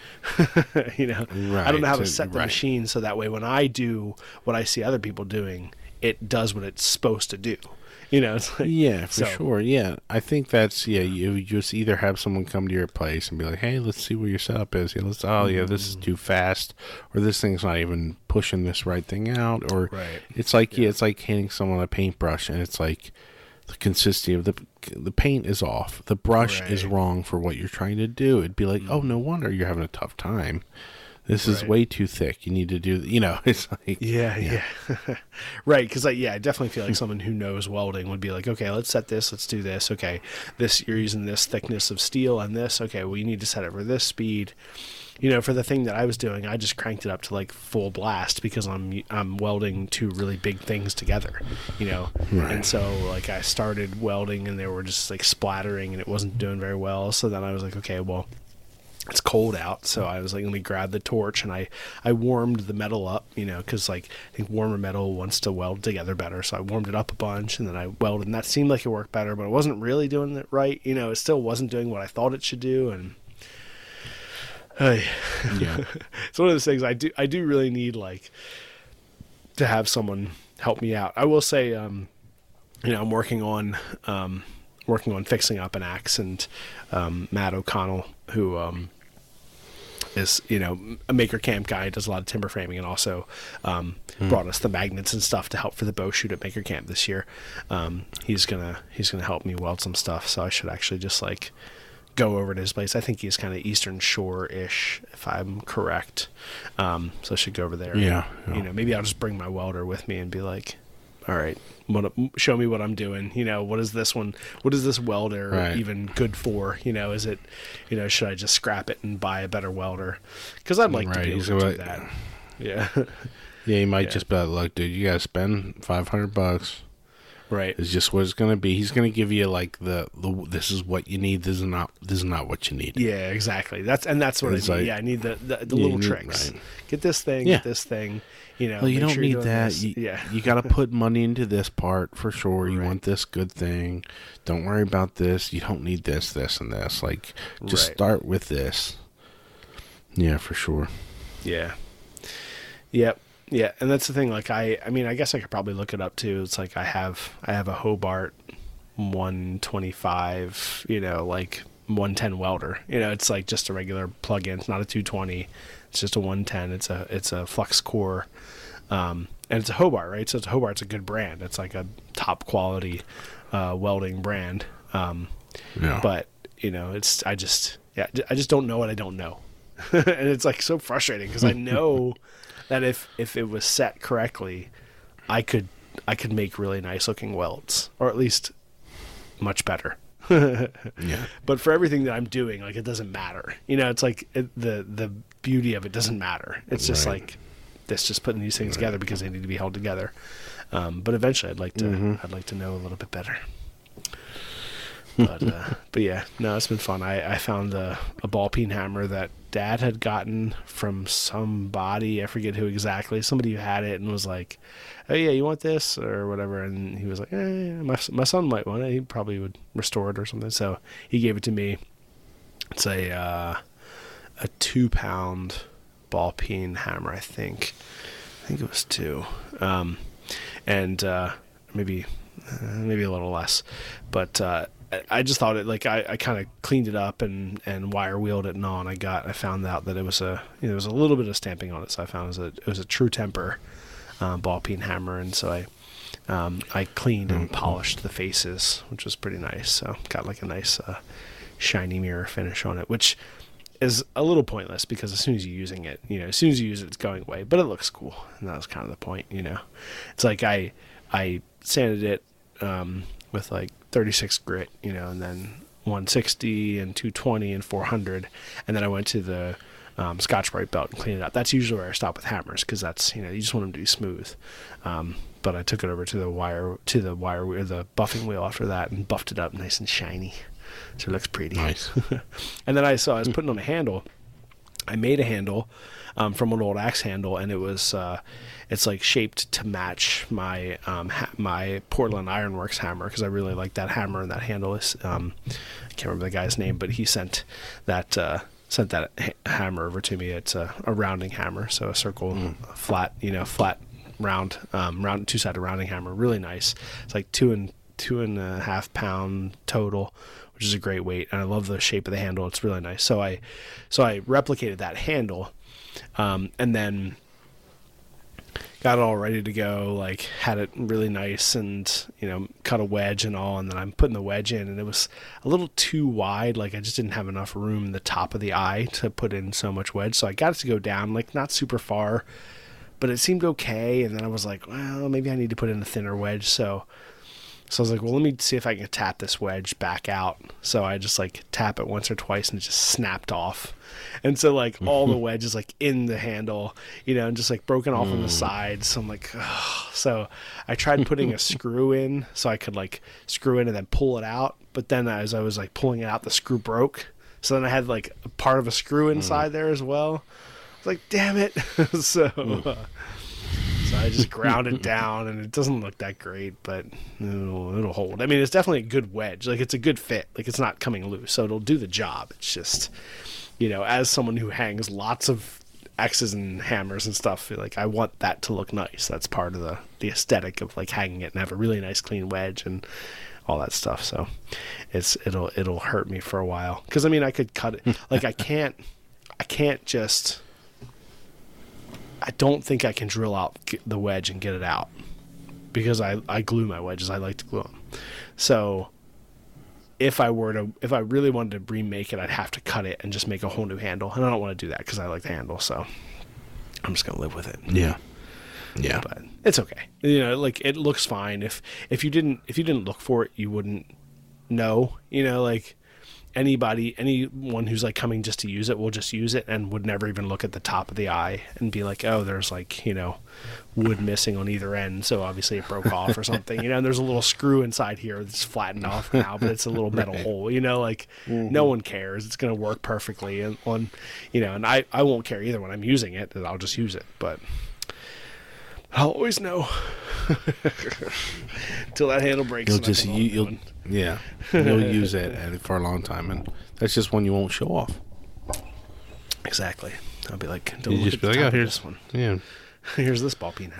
you know, Right. I don't know how to set the Right. machine so that way when I do what I see other people doing, it does what it's supposed to do. You know, it's like, Yeah, for so- sure. Yeah, I think that's yeah. You just either have someone come to your place and be like, "Hey, let's see what your setup is." Yeah, let's. Oh, yeah, this is too fast, or this thing's not even pushing this right thing out, or Right. it's like yeah, it's like handing someone a paintbrush, and it's like the consistency of the the paint is off, the brush is Right. wrong for what you're trying to do. It'd be like, oh, no wonder you're having a tough time. This is Right. way too thick. You need to do, you know, it's like, Yeah, yeah. Right, because like, yeah, I definitely feel like someone who knows welding would be like, okay, let's set this, let's do this. Okay, this you're using this thickness of steel and this. Okay, well, you need to set it for this speed. You know, for the thing that I was doing, I just cranked it up to like full blast because I'm I'm welding two really big things together. You know, Right. and so like I started welding and they were just like splattering and it wasn't doing very well. So then I was like, okay, well, it's cold out, so I was like, let me grab the torch, and I, I warmed the metal up, you know, because like I think warmer metal wants to weld together better, so I warmed it up a bunch, and then I welded, and that seemed like it worked better, but it wasn't really doing it right, you know, it still wasn't doing what I thought it should do, and uh, yeah. it's one of those things I do I do really need like to have someone help me out. I will say, um, you know, I'm working on um, working on fixing up an axe, and um, Matt O'Connell, who um, is, you know, a Maker Camp guy, does a lot of timber framing, and also um, brought us the magnets and stuff to help for the bow shoot at Maker Camp this year. Um, he's gonna he's gonna help me weld some stuff, so I should actually just like go over to his place. I think he's kind of Eastern Shore-ish, if I'm correct. Um, so I should go over there. Yeah, yeah. You know, maybe I'll just bring my welder with me and be like, all right, what, show me what I'm doing. You know, what is this one? What is this welder Right. even good for? You know, is it, you know, should I just scrap it and buy a better welder? Because I'd like to Right, be able he's to do like- that. Yeah. Yeah, you might Yeah. just be like, look, dude, you got to spend five hundred bucks. Right. It's just what it's going to be. He's going to give you like the, the, this is what you need. This is not, this is not what you need. Yeah, exactly. That's and that's what It's I need. like- yeah, I need the the, the Yeah, little you need- tricks. right. Get this thing. Yeah. Get this thing. You know. Well, you make don't sure you're need doing that. this. You, yeah. you got to put money into this part for sure. You Right. want this good thing. Don't worry about this. You don't need this, this, and this. Like, just Right. start with this. Yeah, for sure. Yeah. Yep. Yeah, and that's the thing. Like, I, I mean, I guess I could probably look it up too. It's like I have, I have a Hobart one twenty-five, you know, like one ten welder. You know, it's like just a regular plug-in. It's not a two twenty. It's just a one ten. It's a, it's a flux core, um, and it's a Hobart, right? So it's a Hobart's a good brand. It's like a top quality uh, welding brand. Um, Yeah. but you know, it's I just, yeah, I just don't know what I don't know, and it's like so frustrating because I know that if if it was set correctly, I could I could make really nice looking welds, or at least much better. yeah. But for everything that I'm doing, like, it doesn't matter. You know, it's like it, the the beauty of it doesn't matter. It's just Right. like it's just putting these things together because they need to be held together. Um, but eventually, I'd like to Mm-hmm. I'd like to know a little bit better. But uh, but yeah, no, it's been fun. I, I found a, a ball peen hammer that Dad had gotten from somebody. I forget who exactly. Somebody who had it and was like, "Oh yeah, you want this or whatever?" And he was like, eh, "My my son might want it. He probably would restore it or something." So he gave it to me. It's a uh, a two pound ball peen hammer, I think. I think it was two, um, and uh, maybe uh, maybe a little less, but. Uh, I just thought it like I, I kind of cleaned it up and, and wire wheeled it and all, and I got I found out that it was a you know, there was a little bit of stamping on it, so I found it was a, it was a True Temper um, ball peen hammer, and so I um, I cleaned and polished the faces, which was pretty nice. So got like a nice uh, shiny mirror finish on it, which is a little pointless because as soon as you're using it, you know, as soon as you use it, it's going away. But it looks cool, and that was kind of the point, you know. It's like I I sanded it um, with like thirty-six grit, you know, and then one sixty and two twenty and four hundred, and then I went to the um, Scotch-Brite belt and cleaned it up. That's usually where I stop with hammers because that's, you know, you just want them to be smooth. Um, but I took it over to the wire to the wire wheel, the buffing wheel after that, and buffed it up nice and shiny, so it looks pretty. Nice. And then I saw I was putting on a handle. I made a handle um, from an old axe handle, and it was uh, it's like shaped to match my um, ha- my Portland Ironworks hammer because I really like that hammer and that handle. Is um, I can't remember the guy's name, but he sent that uh, sent that ha- hammer over to me. It's a, a rounding hammer, so a circle, mm. a flat, you know, flat round, um, round two sided rounding hammer. Really nice. It's like two and two and a half pound total, which is a great weight, and I love the shape of the handle. It's really nice. So I, so I replicated that handle, um, and then got it all ready to go. Like had it really nice, and you know, cut a wedge and all, and then I'm putting the wedge in, and it was a little too wide. Like I just didn't have enough room in the top of the eye to put in so much wedge. So I got it to go down, like not super far, but it seemed okay. And then I was like, well, maybe I need to put in a thinner wedge. So. So I was like, well, let me see if I can tap this wedge back out. So I just like tap it once or twice and it just snapped off. And so like all the wedge is like in the handle, you know, and just like broken off mm. on the sides. So I'm like, ugh. So I tried putting a screw in so I could like screw in and then pull it out. But then as I was like pulling it out, the screw broke. So then I had like a part of a screw inside mm. there as well. I was like, damn it. so... Mm. Uh, So I just ground it down, and it doesn't look that great, but it'll, it'll hold. I mean, it's definitely a good wedge. Like, it's a good fit. Like, it's not coming loose, so it'll do the job. It's just, you know, as someone who hangs lots of X's and hammers and stuff, like, I want that to look nice. That's part of the, the aesthetic of, like, hanging it and have a really nice, clean wedge and all that stuff. So it's it'll it'll hurt me for a while. Because, I mean, I could cut it. Like, I can't, I can't just... I don't think I can drill out the wedge and get it out because I, I glue my wedges. I like to glue them. So if I were to, if I really wanted to remake it, I'd have to cut it and just make a whole new handle. And I don't want to do that because I like the handle. So I'm just going to live with it. Yeah. Yeah. But it's okay. You know, like it looks fine. If, if you didn't, if you didn't look for it, you wouldn't know, you know, like, anybody, anyone who's like coming just to use it will just use it and would never even look at the top of the eye and be like, oh, there's like, you know, wood missing on either end. So obviously it broke off or something, you know, and there's a little screw inside here that's flattened off now, but it's a little metal right. hole, you know, like mm-hmm. no one cares. It's going to work perfectly and on, you know, and I, I won't care either when I'm using it, and I'll just use it, but I'll always know until that handle breaks. You'll just, you, you'll, yeah, you'll use it for a long time, and that's just one you won't show off. Exactly. I'll be like, don't you look just at be the like, top oh, of here's this one. Yeah, here's this ball peen.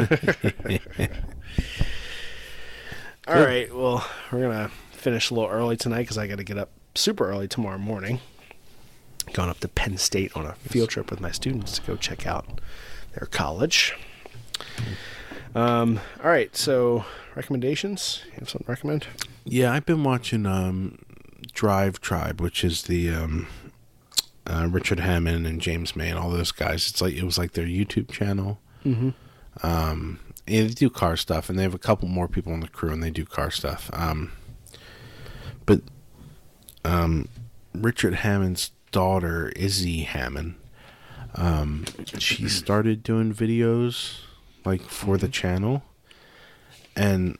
All Good. right. Well, we're gonna finish a little early tonight because I got to get up super early tomorrow morning. Going up to Penn State on a field trip with my students to go check out their college. Um, all right, so recommendations? You have something to recommend? Yeah, I've been watching um, Drive Tribe, which is the um, uh, Richard Hammond and James May and all those guys. It's like it was like their YouTube channel. Mm-hmm. Um, and they do car stuff, and they have a couple more people on the crew, and they do car stuff. Um, but um, Richard Hammond's daughter, Izzy Hammond, um, she started doing videos like for the channel, and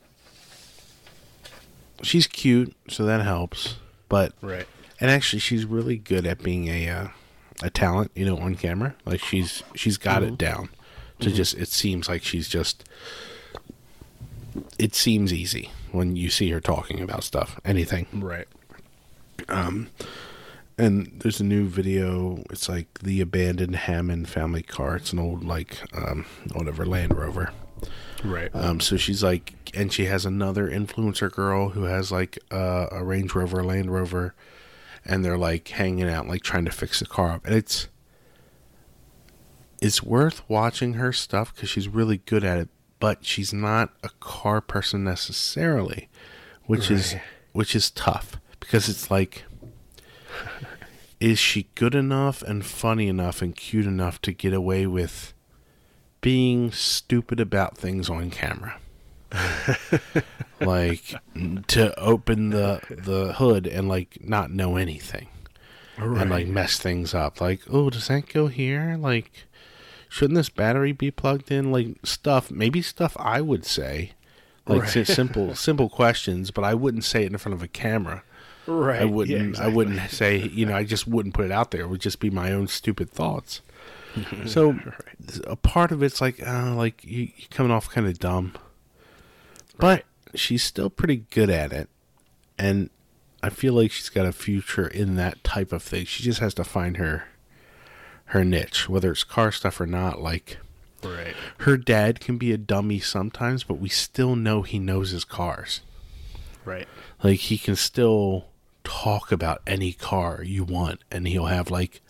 she's cute, so that helps. But right, and actually, she's really good at being a uh, a talent, you know, on camera. Like she's she's got mm-hmm. it down to mm-hmm. just. It seems like she's just. It seems easy when you see her talking about stuff, anything. Right. Um, and there's a new video. It's like the abandoned Hammond family car. It's an old, like, um, whatever, Land Rover. Right. Um, so she's like, and she has another influencer girl who has like uh, a Range Rover, Land Rover, and they're like hanging out, like trying to fix the car up. And it's, it's worth watching her stuff because she's really good at it, but she's not a car person necessarily, which right. is, which is tough because it's like, is she good enough and funny enough and cute enough to get away with being stupid about things on camera? Like to open the the hood and like not know anything right. and like mess things up. Like, oh, does that go here? Like, shouldn't this battery be plugged in? Like stuff, maybe stuff I would say, like right. simple simple questions, but I wouldn't say it in front of a camera. Right. I wouldn't. Yeah, exactly. I wouldn't say. You know. I just wouldn't put it out there. It would just be my own stupid thoughts. So right. a part of it's like, uh, like you, you're coming off kind of dumb, but right. she's still pretty good at it. And I feel like she's got a future in that type of thing. She just has to find her her niche, whether it's car stuff or not. Like, right. Her dad can be a dummy sometimes, but we still know he knows his cars. Right. Like, he can still talk about any car you want, and he'll have, like,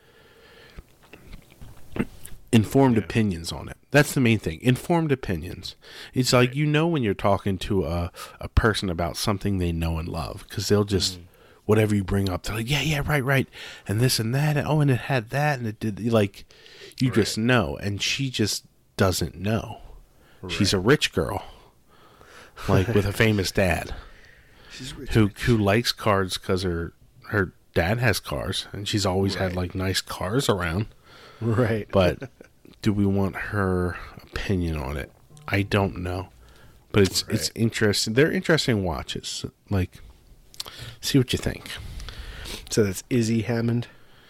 informed yeah. opinions on it. That's the main thing. Informed opinions. It's like, right. you know when you're talking to a, a person about something they know and love, because they'll just, mm. whatever you bring up, they're like, yeah, yeah, right, right. And this and that. And, oh, and it had that. And it did, like, you right. just know. And she just doesn't know. Right. She's a rich girl, like, with a famous dad. She's rich, who rich. who likes cars because her, her dad has cars. And she's always right. had, like, nice cars around. Right. But do we want her opinion on it? I don't know. But it's right. it's interesting. They're interesting watches. Like, see what you think. So that's Izzy Hammond?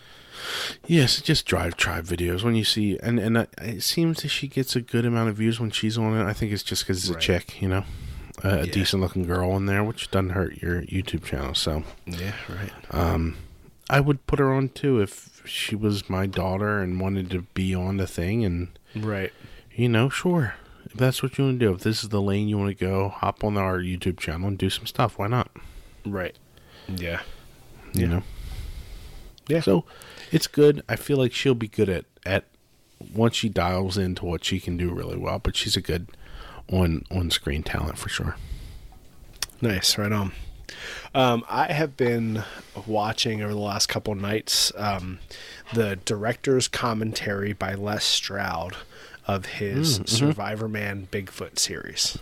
Yes, just drive tribe videos. When you see, and, and uh, it seems that she gets a good amount of views when she's on it. I think it's just because it's right. a chick, you know? Uh, yeah. A decent looking girl on there, which doesn't hurt your YouTube channel. So yeah, right. Um, I would put her on too if she was my daughter and wanted to be on the thing, and right, you know, sure, if that's what you want to do, if this is the lane you want to go, hop on our YouTube channel and do some stuff. Why not? Right. Yeah. You yeah. know. Yeah. So it's good. I feel like she'll be good at at once she dials into what she can do really well. But she's a good on on screen talent for sure. Nice. Right on. Um, I have been watching over the last couple nights um, the director's commentary by Les Stroud of his mm, mm-hmm. Survivorman Bigfoot series.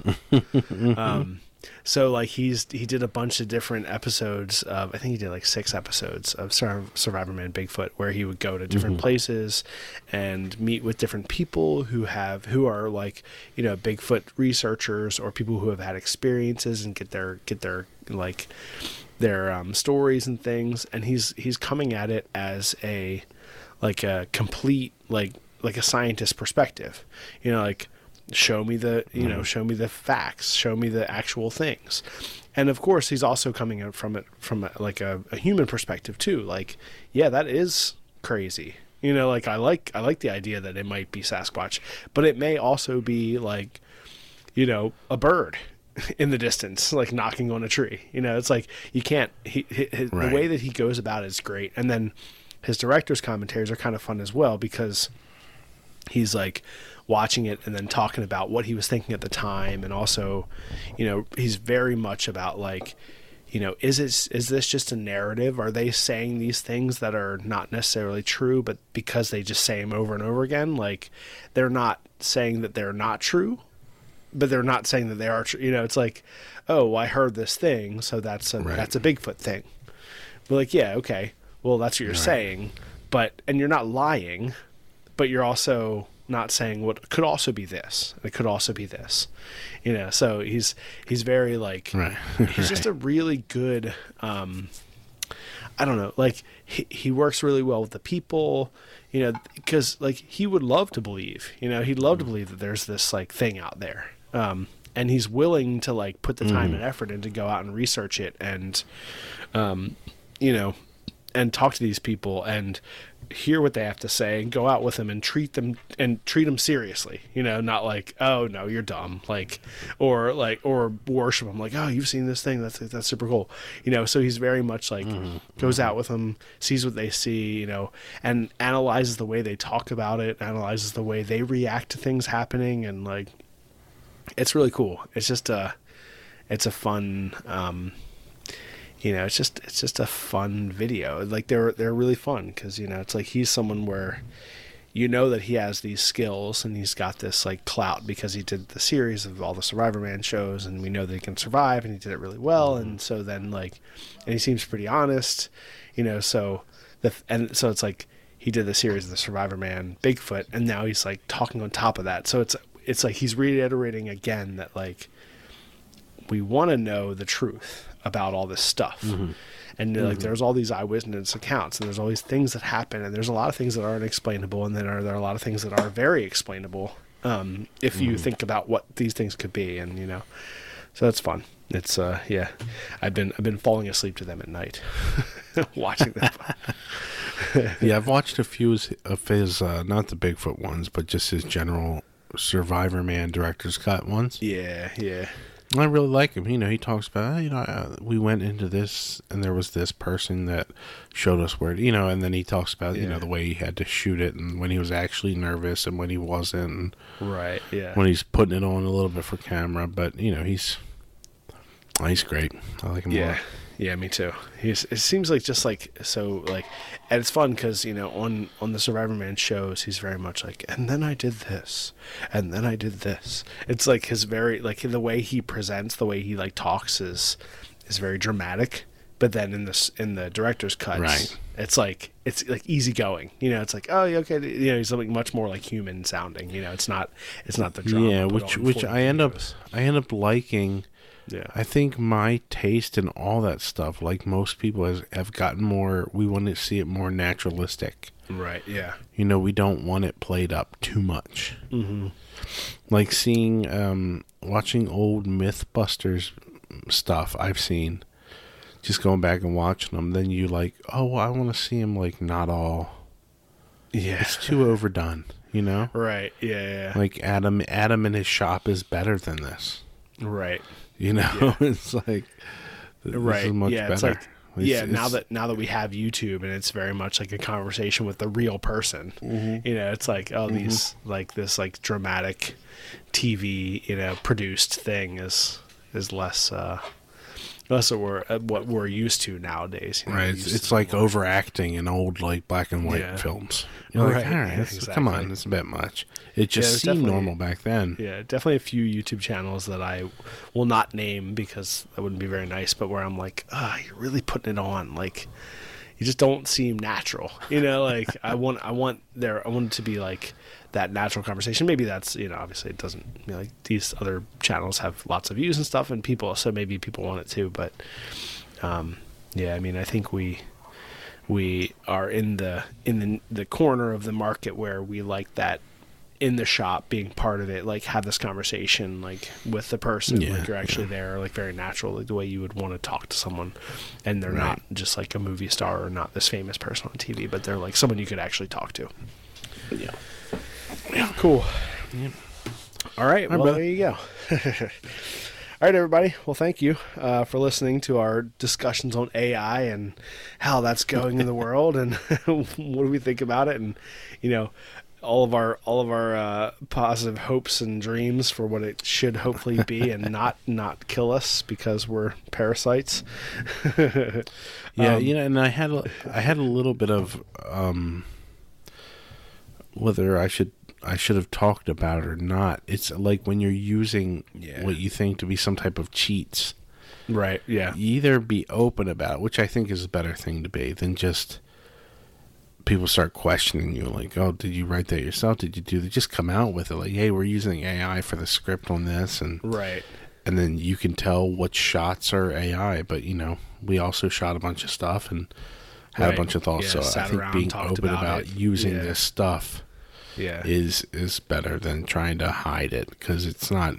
um, so like he's he did a bunch of different episodes of, I think he did like six episodes of Sur- Survivorman Bigfoot, where he would go to different mm-hmm. places and meet with different people who have who are like, you know, Bigfoot researchers or people who have had experiences and get their get their like their um, stories and things. And he's he's coming at it as a like a complete like like a scientist perspective, you know, like show me the you know show me the facts, show me the actual things. And of course he's also coming at from it from a, like a, a human perspective too, like, yeah, that is crazy, you know, like I like I like the idea that it might be Sasquatch, but it may also be like, you know, a bird in the distance, like knocking on a tree, you know. It's like you can't he, he his, right. the way that he goes about it is great. And then his director's commentaries are kind of fun as well, because he's like watching it and then talking about what he was thinking at the time. And also, you know, he's very much about like, you know, is it, is this just a narrative? Are they saying these things that are not necessarily true, but because they just say them over and over again, like they're not saying that they're not true, but they're not saying that they are true. You know, it's like, oh, I heard this thing, so that's a, right. that's a Bigfoot thing. But like, yeah, okay, well, that's what you're right. saying, but, and you're not lying, but you're also not saying what could also be this. It could also be this, you know? So he's, he's very like, right. he's right. just a really good, um, I don't know, like he, he works really well with the people, you know, because like he would love to believe, you know, he'd love to believe that there's this like thing out there. Um, and he's willing to like put the time mm. and effort in to go out and research it and, um, you know, and talk to these people and hear what they have to say and go out with them and treat them and treat them seriously, you know, not like, oh no, you're dumb. Like, or like, or worship them like, oh, you've seen this thing. That's, that's super cool. You know? So he's very much like mm-hmm. goes out with them, sees what they see, you know, and analyzes the way they talk about it, analyzes the way they react to things happening. And like, it's really cool. It's just a, it's a fun, um, you know, it's just it's just a fun video. Like they're they're really fun because, you know, it's like he's someone where you know that he has these skills and he's got this like clout because he did the series of all the Survivorman shows, and we know that he can survive and he did it really well. And so then like, and he seems pretty honest, you know. So the and so it's like he did the series of the Survivorman Bigfoot, and now he's like talking on top of that. So it's it's like he's reiterating again that like we want to know the truth about all this stuff. Mm-hmm. And like mm-hmm. there's all these eyewitness accounts, and there's all these things that happen, and there's a lot of things that aren't explainable, and then are there are a lot of things that are very explainable um if mm-hmm. you think about what these things could be. And you know, So that's fun. It's uh yeah, I've been I've been falling asleep to them at night, watching them. Yeah, I've watched a few of his, uh, not the Bigfoot ones, but just his general Survivor Man director's cut ones. Yeah, yeah, I really like him. You know, he talks about, oh, you know, uh, we went into this and there was this person that showed us where, you know, and then he talks about, yeah. you know, the way he had to shoot it and when he was actually nervous and when he wasn't. And right, yeah. when he's putting it on a little bit for camera. But, you know, he's, oh, he's great. I like him yeah. a lot. Yeah, me too. He's, it seems like just like, so like, and it's fun because, you know, on, on the Survivor Man shows, he's very much like, and then I did this, and then I did this. It's like his very, like the way he presents, the way he like talks is, is very dramatic. But then in this, in the director's cuts, right. it's like, it's like easygoing, you know, it's like, oh, yeah, okay. You know, he's something much more like human sounding, you know, it's not, it's not the drama. Yeah, which, which I end up, I end up liking. Yeah. I think my taste and all that stuff, like most people, has have gotten more. We want to see it more naturalistic. Right. Yeah. You know, we don't want it played up too much. Mm-hmm. Like seeing, um, watching old MythBusters stuff I've seen, just going back and watching them. Then you like, oh, I want to see him like not all. Yeah. It's too overdone. You know. Right. Yeah, yeah. Like Adam, Adam in his shop is better than this. Right. You know, yeah. It's like this right. is much yeah, better. It's like It's, yeah. it's, Now that now that we have YouTube and it's very much like a conversation with the real person. Mm-hmm. You know, it's like oh, mm-hmm. these like this like dramatic T V you know produced thing is is less uh, less what we're uh, what we're used to nowadays. You know, right. It's, it's like overacting in old like black and white yeah. films. You're right. like, all right, yeah, it's, exactly. come on, it's a bit much. It just yeah, seemed normal back then. Yeah, definitely a few YouTube channels that I will not name because that wouldn't be very nice, but where I'm like, ah, oh, you're really putting it on. Like, you just don't seem natural. You know, like I want, I want there, I want it to be like that natural conversation. Maybe that's, you know, obviously it doesn't, you know, like these other channels have lots of views and stuff and people, so maybe people want it too. But, um, yeah, I mean, I think we, we are in the, in the, the corner of the market where we like that in the shop being part of it, like have this conversation like with the person, yeah, like you're actually yeah. there, like very natural, like the way you would want to talk to someone and they're right. not just like a movie star or not this famous person on T V, but they're like someone you could actually talk to. Yeah. Yeah. Cool. Yeah. All right. Well, brother. there you go. All right, everybody. Well, thank you uh, for listening to our discussions on A I and how that's going in the world and what do we think about it, and you know, all of our all of our uh, positive hopes and dreams for what it should hopefully be, and not not kill us because we're parasites. Yeah, um, you know, and I had a, I had a little bit of um, whether I should I should have talked about it or not. It's like when you're using Yeah. what you think to be some type of cheats. Right. Yeah. You either be open about it, which I think is a better thing to be than just people start questioning you, like, oh, did you write that yourself? Did you do that? Just come out with it, like, hey, we're using A I for the script on this, and Right. and then you can tell what shots are A I. But you know, we also shot a bunch of stuff and had Right. a bunch of thoughts. Yeah, so sat I think around, being talked open about about, it. using Yeah. this stuff Yeah. is is better than trying to hide it, because it's not.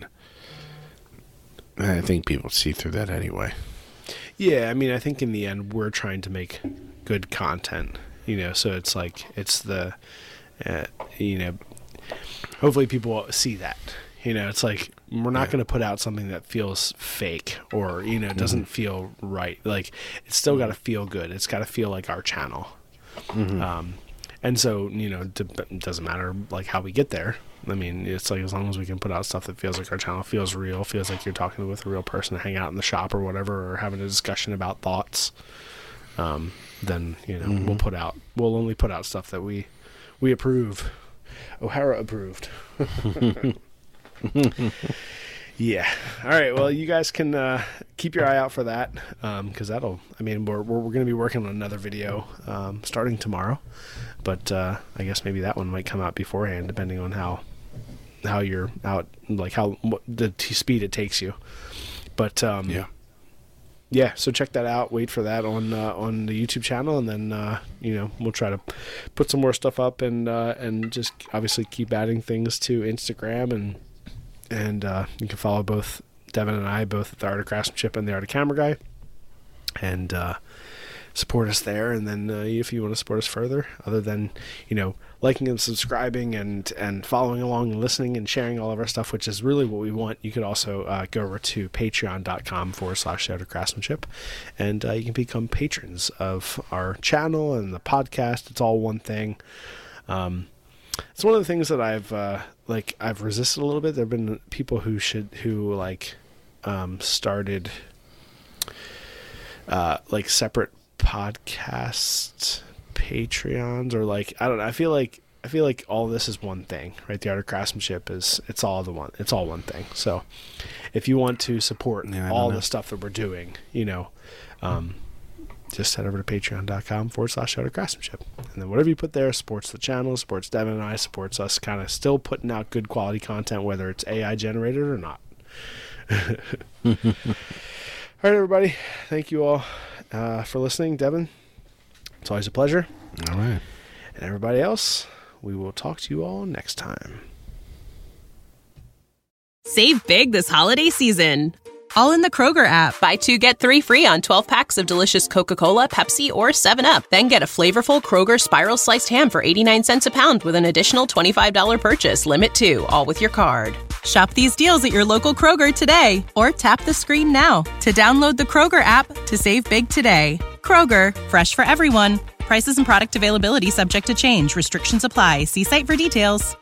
I think people see through that anyway. Yeah, I mean, I think in the end we're trying to make good content, you know. So it's like it's the, uh, you know, hopefully people see that. You know, it's like we're not Yeah. going to put out something that feels fake or you know doesn't Mm-hmm. feel right. Like it's still got to feel good. It's got to feel like our channel. Mm-hmm. Um, and so you know, d- it doesn't matter like how we get there. I mean, it's like as long as we can put out stuff that feels like our channel, feels real, feels like you're talking with a real person, hang out in the shop or whatever, or having a discussion about thoughts, um, then, you know, Mm-hmm. we'll put out, we'll only put out stuff that we, we approve. O'Hara approved. Yeah. All right. Well, you guys can uh, keep your eye out for that because um, that'll. I mean, we're we're, we're going to be working on another video um, starting tomorrow, but uh, I guess maybe that one might come out beforehand, depending on how how you're out, like how what the t- speed it takes you. But um, Yeah. yeah. So check that out. Wait for that on uh, on the YouTube channel, and then uh, you know we'll try to put some more stuff up, and uh, and just obviously keep adding things to Instagram and. And uh, you can follow both Devin and I, both at the Art of Craftsmanship and the Art of Camera Guy. And uh, support us there. And then uh, if you want to support us further, other than, you know, liking and subscribing and, and following along and listening and sharing all of our stuff, which is really what we want, you could also uh, go over to patreon.com forward slash The Art of Craftsmanship. And uh, you can become patrons of our channel and the podcast. It's all one thing. Um, it's one of the things that I've, uh, like, I've resisted a little bit. There have been people who should, who like, um, started, uh, like separate podcast Patreons, or like, I don't know. I feel like, I feel like all this is one thing, right? The Art of Craftsmanship is, it's all the one, it's all one thing. So if you want to support yeah, all know. the stuff that we're doing, you know, um, just head over to patreon.com forward slash Art of Craftsmanship. And then whatever you put there supports the channel, supports Devin and I, supports us kind of still putting out good quality content, whether it's A I generated or not. All right, everybody. Thank you all uh, for listening. Devin, it's always a pleasure. All right. And everybody else, we will talk to you all next time. Save big this holiday season, all in the Kroger app. Buy two, get three free on twelve packs of delicious Coca-Cola, Pepsi, or seven up. Then get a flavorful Kroger Spiral Sliced Ham for eighty-nine cents a pound with an additional twenty-five dollars purchase. Limit two, all with your card. Shop these deals at your local Kroger today, or tap the screen now to download the Kroger app to save big today. Kroger, fresh for everyone. Prices and product availability subject to change. Restrictions apply. See site for details.